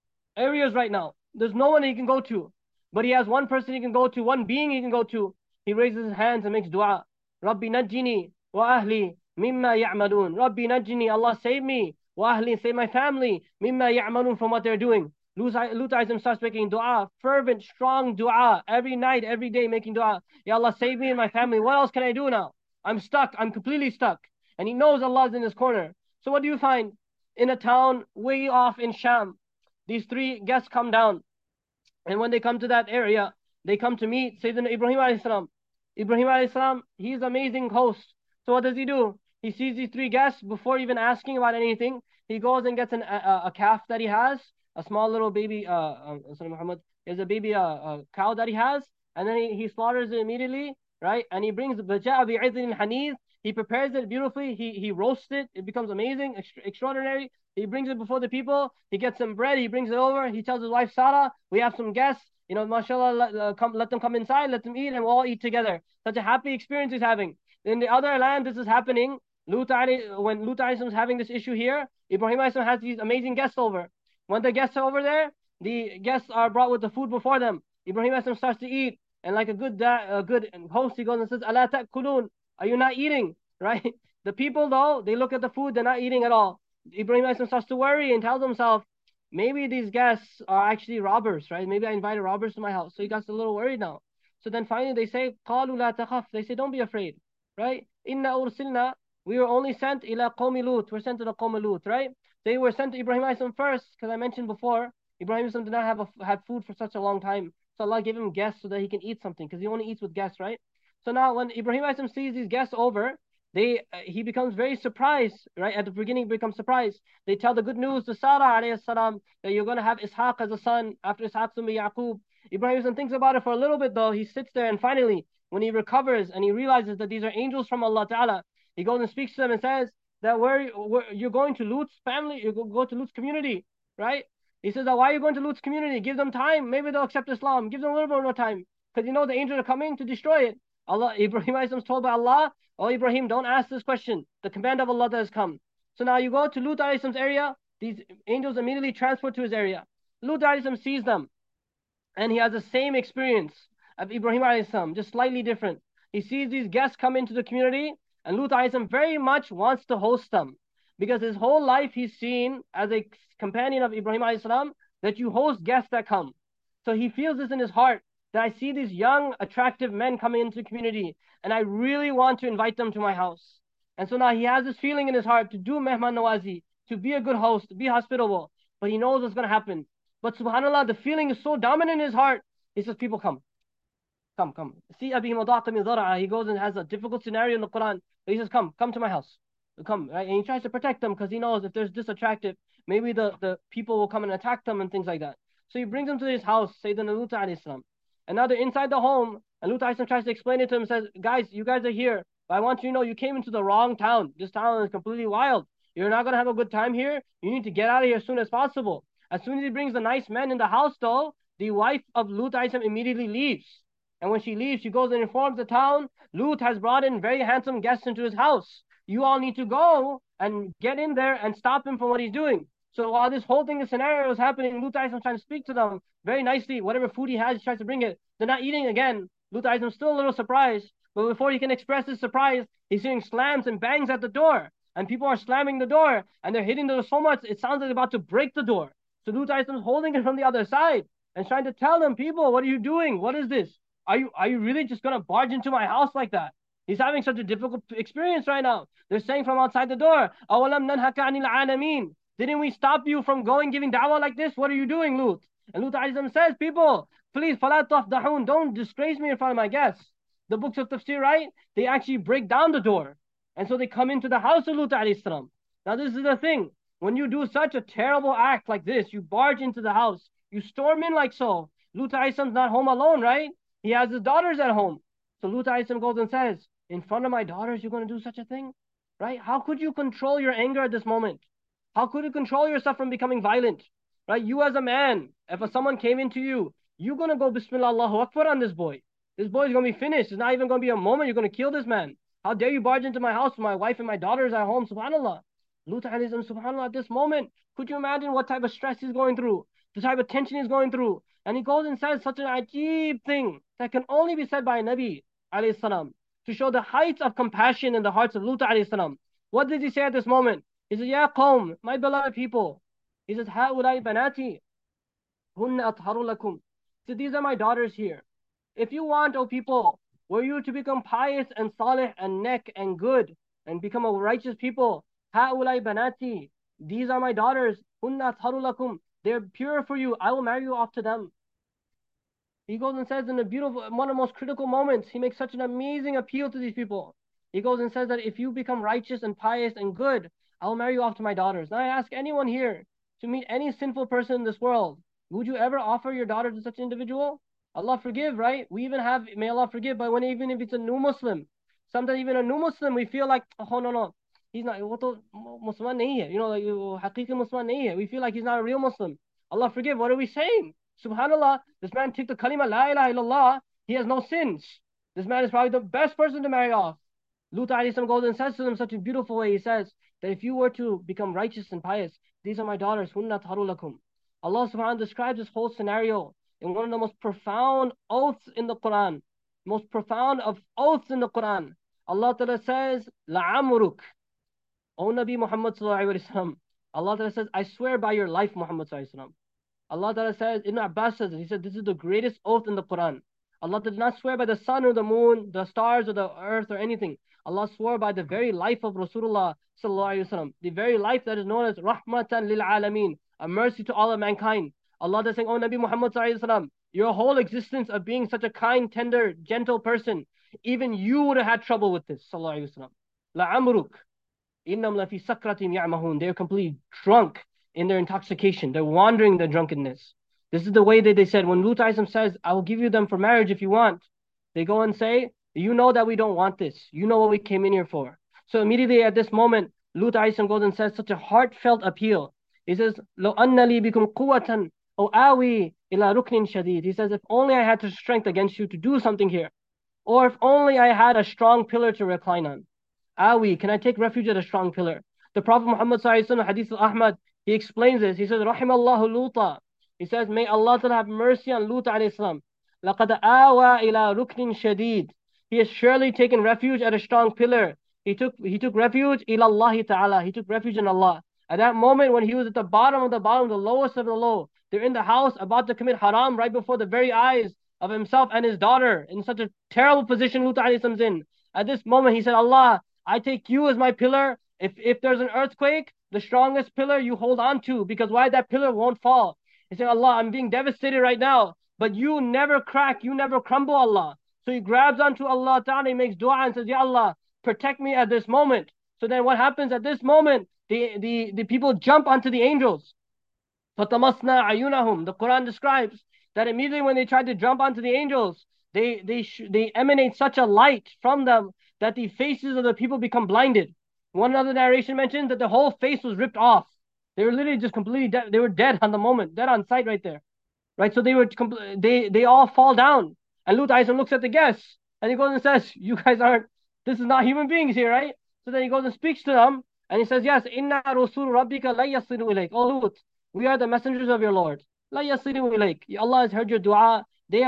areas right now. There's no one he can go to. But he has one person he can go to, one being he can go to. He raises his hands and makes dua. Rabbi najjini wa ahli مما يعملون. Rabbi najini, Allah save me. Wa save my family. Mimma ya'malun, from what they're doing. Lut starts making dua, fervent, strong dua, every night, every day making dua. Ya Allah, save me and my family. What else can I do now? I'm stuck. I'm completely stuck. And he knows Allah's in his corner. So what do you find? In a town way off in Sham, these three guests come down. And when they come to that area, they come to meet Sayyidina Ibrahim alayhi salam. Ibrahim alayhi salam, he's an amazing host. So what does he do? He sees these three guests before even asking about anything. He goes and gets a calf that he has, a small little baby, Muhammad, is a baby cow that he has, and then he slaughters it immediately, right? And he brings baja'a bi'idhin hanith. He prepares it beautifully. He roasts it. It becomes amazing, extraordinary. He brings it before the people. He gets some bread. He brings it over. He tells his wife Sarah, we have some guests. You know, mashallah, let them come inside, let them eat, and we'll all eat together. Such a happy experience he's having. In the other land, this is happening. When Lut is having this issue here, Ibrahim has these amazing guests over. When the guests are over there, the guests are brought with the food before them. Ibrahim starts to eat, and like a good host, he goes and says, "Ala ta'kulun? Are you not eating?" Right? The people, though, they look at the food, they're not eating at all. Ibrahim starts to worry and tells himself, maybe these guests are actually robbers, right? Maybe I invited robbers to my house. So he gets a little worried now. So then finally they say, قَالُوا لَا تَخَفْ. They say, don't be afraid, right? إِنَّا أُرْسِلْنَا. We were only sent إِلَى قَوْمِ لُوط. We're sent to the Qawm Lut, right? They were sent to Ibrahim first, because I mentioned before, Ibrahim did not have food for such a long time. So Allah gave him guests so that he can eat something, because he only eats with guests, right? So now when Ibrahim sees these guests over, he becomes very surprised, right? At the beginning, he becomes surprised. They tell the good news to Sarah alayhi salam that you're going to have Ishaq as a son. After Ishaq, Summa Yaqub. Ibrahim thinks about it for a little bit though. He sits there, and finally, when he recovers and he realizes that these are angels from Allah Ta'ala, he goes and speaks to them and says that where you're going to Lut's family, you go to Lut's community, right? He says that why are you going to Lut's community? Give them time. Maybe they'll accept Islam. Give them a little bit more time. Because you know the angels are coming to destroy it. Ibrahim is told by Allah, oh Ibrahim, don't ask this question. The command of Allah has come. So now you go to Lut alayhi's area, these angels immediately transport to his area. Lut alayhi sees them, and he has the same experience of Ibrahim alayhi, just slightly different. He sees these guests come into the community, and Lut alayhi very much wants to host them. Because his whole life he's seen as a companion of Ibrahim alayhi that you host guests that come. So he feels this in his heart, that I see these young, attractive men coming into the community, and I really want to invite them to my house. And so now he has this feeling in his heart to do mehman nawazi, to be a good host, to be hospitable. But he knows what's going to happen. But subhanAllah, the feeling is so dominant in his heart. He says, people come. Come. See, he goes and has a difficult scenario in the Quran. He says, come to my house. Come, right? And he tries to protect them because he knows if there's this attractive, maybe the people will come and attack them and things like that. So he brings them to his house, Sayyidina Lut alayhi salam. And now they're inside the home, and Lut alayhi tries to explain it to him and says, guys, you guys are here, but I want you to know you came into the wrong town. This town is completely wild. You're not going to have a good time here. You need to get out of here as soon as possible. As soon as he brings the nice men in the house, though, the wife of Lut alayhi immediately leaves. And when she leaves, she goes and informs the town, Lut has brought in very handsome guests into his house. You all need to go and get in there and stop him from what he's doing. So while this whole thing, the scenario is happening, Lut alayhi trying to speak to them very nicely. Whatever food he has, he tries to bring it. They're not eating again. Lut alayhi still a little surprised. But before he can express his surprise, he's hearing slams and bangs at the door. And people are slamming the door. And they're hitting the door so much, it sounds like they're about to break the door. So Lut alayhi is holding it from the other side and trying to tell them, people, what are you doing? What is this? Are you really just going to barge into my house like that? He's having such a difficult experience right now. They're saying from outside the door, أَوَلَمْ نَنْهَكَ عَنِ الْعَالَمِينَ. Didn't we stop you from going giving da'wah like this? What are you doing, Lut? And Lut alayhi says, people, please, فَلَا تَفْضَحُونَ, don't disgrace me in front of my guests. The books of tafsir, right? They actually break down the door. And so they come into the house of Lut alayhi salam. Now this is the thing. When you do such a terrible act like this, you barge into the house, you storm in like so. Lut alayhi salam's not home alone, right? He has his daughters at home. So Lut alayhi salam goes and says, in front of my daughters, you're going to do such a thing? Right? How could you control your anger at this moment? How could you control yourself from becoming violent? Right? You as a man, if someone came into you, you're going to go Bismillah Allahu Akbar on this boy. This boy is going to be finished. It's not even going to be a moment. You're going to kill this man. How dare you barge into my house with my wife and my daughters at home? Subhanallah. Lut alayhi salam, subhanallah, at this moment, could you imagine what type of stress he's going through? The type of tension he's going through. And he goes and says such an ajeeb thing that can only be said by a Nabi alayhi salam, to show the heights of compassion in the hearts of Lut alayhi salam. What did he say at this moment? He says, Ya qawm, my beloved people. He says, هؤلاء بناتي هن أطهر لكم. So these are my daughters here. If you want, O people, were you to become pious and salih and neck and good and become a righteous people, هؤلاء بناتي. These are my daughters. هن أطهر لكم. They're pure for you. I will marry you off to them. He goes and says in a beautiful, one of the most critical moments, he makes such an amazing appeal to these people. He goes and says that if you become righteous and pious and good, I'll marry you off to my daughters. Now I ask anyone here to meet any sinful person in this world, would you ever offer your daughter to such an individual? Allah forgive, right? We even have, may Allah forgive, but when even if it's a new Muslim, sometimes even a new Muslim, we feel like, oh no, no, he's not, वो तो Muslim नहीं है, you know, like, حقيقي Muslim नहीं है. We feel like he's not a real Muslim. Allah forgive, what are we saying? Subhanallah, this man took the kalima la ilaha illallah, he has no sins. This man is probably the best person to marry off. Lut alayhi salam goes and says to them such a beautiful way. He says that if you were to become righteous and pious, these are my daughters, hunna tarulakum. Allah subhanahu wa ta'ala describes this whole scenario in one of the most profound oaths in the Quran. Most profound of oaths in the Quran. Allah Ta'ala says, La'amuruk. O Nabi Muhammad sallallahu alayhi wa sallam. Allah Ta'ala says, I swear by your life, Muhammad sallallahu alayhi wa sallam. Allah Ta'ala says, Ibn Abbas says, he said, this is the greatest oath in the Quran. Allah did not swear by the sun or the moon, the stars or the earth or anything. Allah swore by the very life of Rasulullah sallallahu alaihi wasallam, the very life that is known as Rahmatan lil Alameen, a mercy to all of mankind. Allah is saying, oh Nabi Muhammad sallallahu alaihi wasallam, your whole existence of being such a kind, tender, gentle person, even you would have had trouble with this, sallallahu alaihi wasallam. La'amruk, innam lafi sakratim ya'mahun. They're completely drunk in their intoxication. They're wandering their drunkenness. This is the way that they said, when Lut says, I will give you them for marriage if you want. They go and say, you know that we don't want this. You know what we came in here for. So immediately at this moment, Lut goes and says such a heartfelt appeal. He says, لو أن لي بكم قوة أو آوي إلى ركن شديد. He says, if only I had the strength against you to do something here. Or if only I had a strong pillar to recline on. Awi, can I take refuge at a strong pillar? The Prophet Muhammad sallallahu alaihi wasallam, Hadith al-Ahmad, he explains this. He says, Rahimallahu Luta. He says, may Allah have mercy on Lut alayhi salam. لَقَدْ آوَى إِلَى رُكْنٍ شَدِيد. He has surely taken refuge at a strong pillar. He took refuge إِلَى اللَّهِ ta'ala. He took refuge in Allah. At that moment when he was at the bottom, the lowest of the low, they're in the house about to commit haram right before the very eyes of himself and his daughter, in such a terrible position Lut alayhi salam's in. At this moment he said, Allah, I take you as my pillar. If there's an earthquake, the strongest pillar you hold on to, because why? That pillar won't fall. He said, Allah, I'm being devastated right now, but you never crack, you never crumble, Allah. So he grabs onto Allah Ta'ala, he makes dua and says, Ya Allah, protect me at this moment. So then what happens at this moment? The people jump onto the angels. فَطَمَسْنَا عَيُونَهُمْ. The Quran describes that immediately when they tried to jump onto the angels, they emanate such a light from them that the faces of the people become blinded. One other narration mentions that the whole face was ripped off. They were literally just completely dead. They were dead on the moment, dead on sight right there. Right? So they all fall down. And Lut looks at the guests and he goes and says, you guys aren't, this is not human beings here, right? So then he goes and speaks to them and he says, yes, inna rusul rabbika la yasilu ilayk. Oh Lut, we are the messengers of your Lord. La yasilu ilayk. Allah has heard your dua.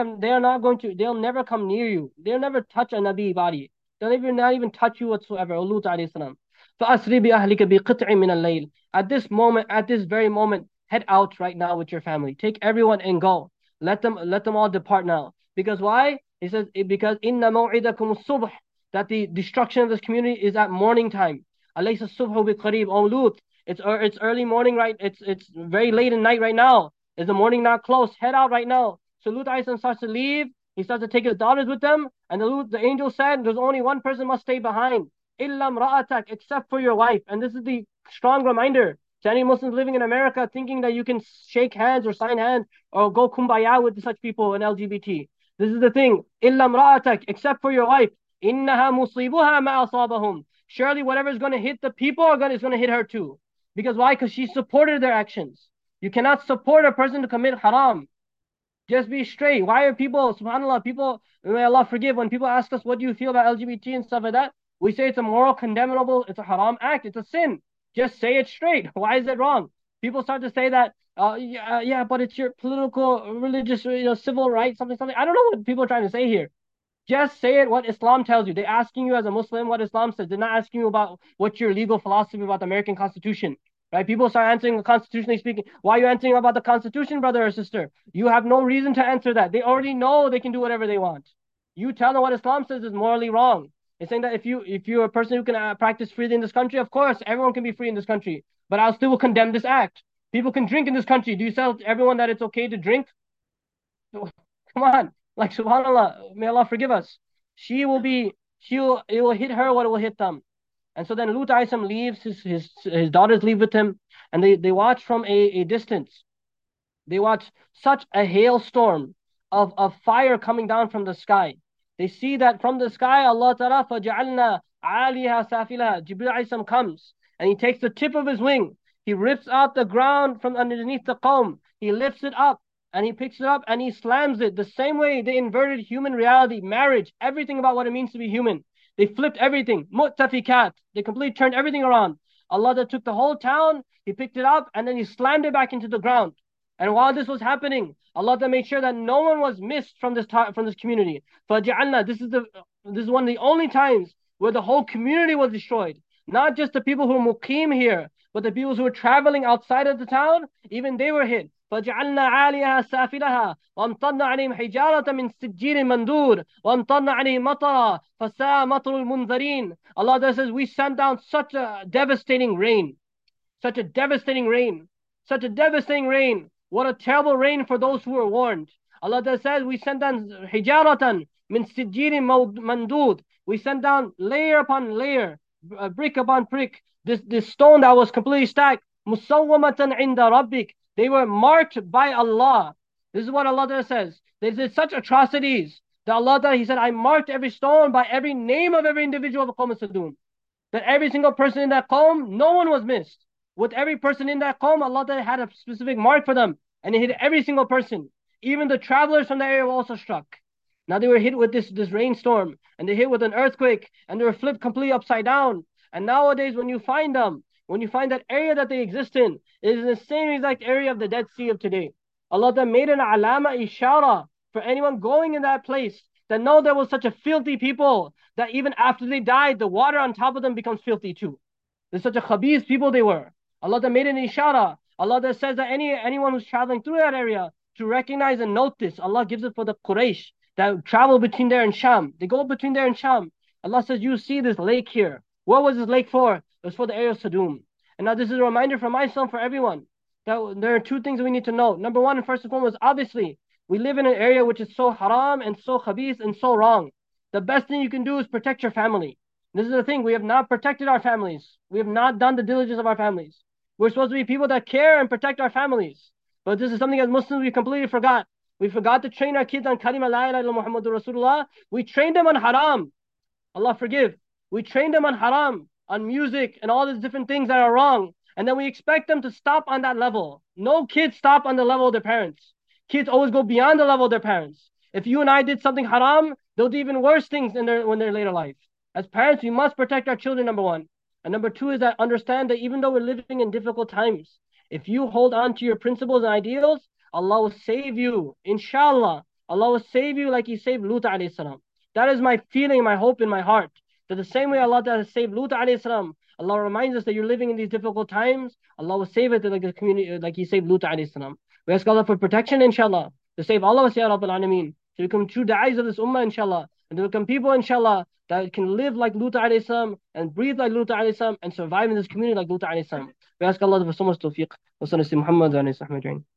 They'll never come near you. They'll never touch a Nabi body. They'll not even touch you whatsoever. O Lut alayhi salam. فَأَسْرِ بِأَهْلِكَ بِقِطْعٍ مِّنَ اللَّيْلِ. At this moment, at this very moment, head out right now with your family. Take everyone and go. Let them all depart now. Because why? He says, because إِنَّ مَوْعِدَكُمُ الصُّبْحِ. That the destruction of this community is at morning time. أَلَيْسَ الصُّبْحُ بِقَرِيبٍ. Oh Lut, it's early morning, right? It's very late at night right now. Is the morning not close? Head out right now. So Lut starts to leave. He starts to take his daughters with them. And the angel said, there's only one person must stay behind. Illam ra'atak, except for your wife. And this is the strong reminder to any Muslims living in America thinking that you can shake hands or sign hands or go kumbaya with such people in LGBT. This is the thing. Illam ra'atak, except for your wife. Innaha musibuha ma asabahum. Surely whatever is going to hit the people is going to hit her too. Because why? Because she supported their actions. You cannot support a person to commit haram. Just be straight. Why are people, subhanAllah, may Allah forgive, when people ask us, what do you feel about LGBT and stuff like that? We say it's a moral, condemnable, it's a haram act, it's a sin. Just say it straight. Why is it wrong? People start to say that, yeah, but it's your political, religious, civil rights, something. I don't know what people are trying to say here. Just say it what Islam tells you. They're asking you as a Muslim what Islam says. They're not asking you about what's your legal philosophy about the American Constitution. Right? People start answering constitutionally speaking. Why are you answering about the Constitution, brother or sister? You have no reason to answer that. They already know they can do whatever they want. You tell them what Islam says is morally wrong. It's saying that if you're a person who can practice freely in this country, of course everyone can be free in this country. But I'll still condemn this act. People can drink in this country. Do you tell everyone that it's okay to drink? Come on. Like, subhanAllah, may Allah forgive us. It will hit her what it will hit them. And so then Lut Aisam leaves, his daughters leave with him, and they watch from a distance. They watch such a hailstorm of fire coming down from the sky. They see that from the sky, Allah Ta'ala, فَجَعَلْنَا عَالِيهَا سَافِلَهَا. Jibreel Alayhi comes, and he takes the tip of his wing. He rips out the ground from underneath the qawm. He lifts it up, and he picks it up, and he slams it. The same way they inverted human reality, marriage, everything about what it means to be human. They flipped everything. Mu'tafikat. They completely turned everything around. Allah that took the whole town, He picked it up, and then He slammed it back into the ground. And while this was happening, Allah made sure that no one was missed from this community. فَجَعَلْنَا, this is one of the only times where the whole community was destroyed. Not just the people who were muqim here, but the people who were traveling outside of the town, even they were hit. فَجَعَلْنَا عَالِيَهَا سَافِلَهَا وَأَمْطَرْنَا عَلَيْهِمْ حِجَارَةً مِّن سِجِّيلٍ مَنْدُورٍ وَأَمْطَرْنَا عَلَيْهِمْ مَطَرًا فَسَاءَ مَطَرُ الْمُنذَرِينَ. Allah says, we sent down such a devastating rain, such a devastating rain, such a devastating rain. What a terrible rain for those who were warned. Allah says, we sent down hijaratan min sijilin mandud. We sent down layer upon layer, brick upon brick, this stone that was completely stacked. Musawwamatan inda rabbik. They were marked by Allah. This is what Allah says. They did such atrocities that Allah, He said, I marked every stone by every name of every individual of Qawm Sadum. That every single person in that Qawm, no one was missed. With every person in that Qawm, Allah had a specific mark for them. And He hit every single person. Even the travelers from the area were also struck. Now they were hit with this rainstorm, and they hit with an earthquake, and they were flipped completely upside down. And nowadays, when you find them, when you find that area that they exist in, it is the same exact area of the Dead Sea of today. Allah made an alama ishara for anyone going in that place, that know there was such a filthy people, that even after they died, the water on top of them becomes filthy too. There's such a khabith people they were. Allah made an ishara. Allah says that anyone who's traveling through that area to recognize and note this. Allah gives it for the Quraysh that travel between there and Sham. They go between there and Sham. Allah says, you see this lake here. What was this lake for? It was for the area of Sadum. And now this is a reminder for myself, for everyone, that there are two things we need to know. Number one, and first and foremost, obviously, we live in an area which is so haram and so khabith and so wrong. The best thing you can do is protect your family. This is the thing. We have not protected our families. We have not done the diligence of our families. We're supposed to be people that care and protect our families. But this is something as Muslims we completely forgot. We forgot to train our kids on kalima la ilaha illallah Muhammadur Rasulullah. We trained them on haram. Allah forgive. We trained them on haram, on music, and all these different things that are wrong. And then we expect them to stop on that level. No kids stop on the level of their parents. Kids always go beyond the level of their parents. If you and I did something haram, they'll do even worse things when they're later life. As parents, we must protect our children, number one. And number two is that understand that even though we're living in difficult times, if you hold on to your principles and ideals, Allah will save you. Inshallah, Allah will save you like He saved Lut alayhi salam. That is my feeling, my hope in my heart. That the same way Allah has saved Lut alayhi salam, Allah reminds us that you're living in these difficult times, Allah will save it like the community, like He saved Lut alayhi salam. We ask Allah for protection, inshallah, to save all of us, Ya Rabbal Alameen, to become true da'is of this ummah, inshallah, and to become people, inshallah, that can live like Lut alayhi salam and breathe like Lut alayhi salam and survive in this community like Lut alayhi salam. We ask Allah for so much tawfiq. Wa sallallahu Muhammad wa alayhi wa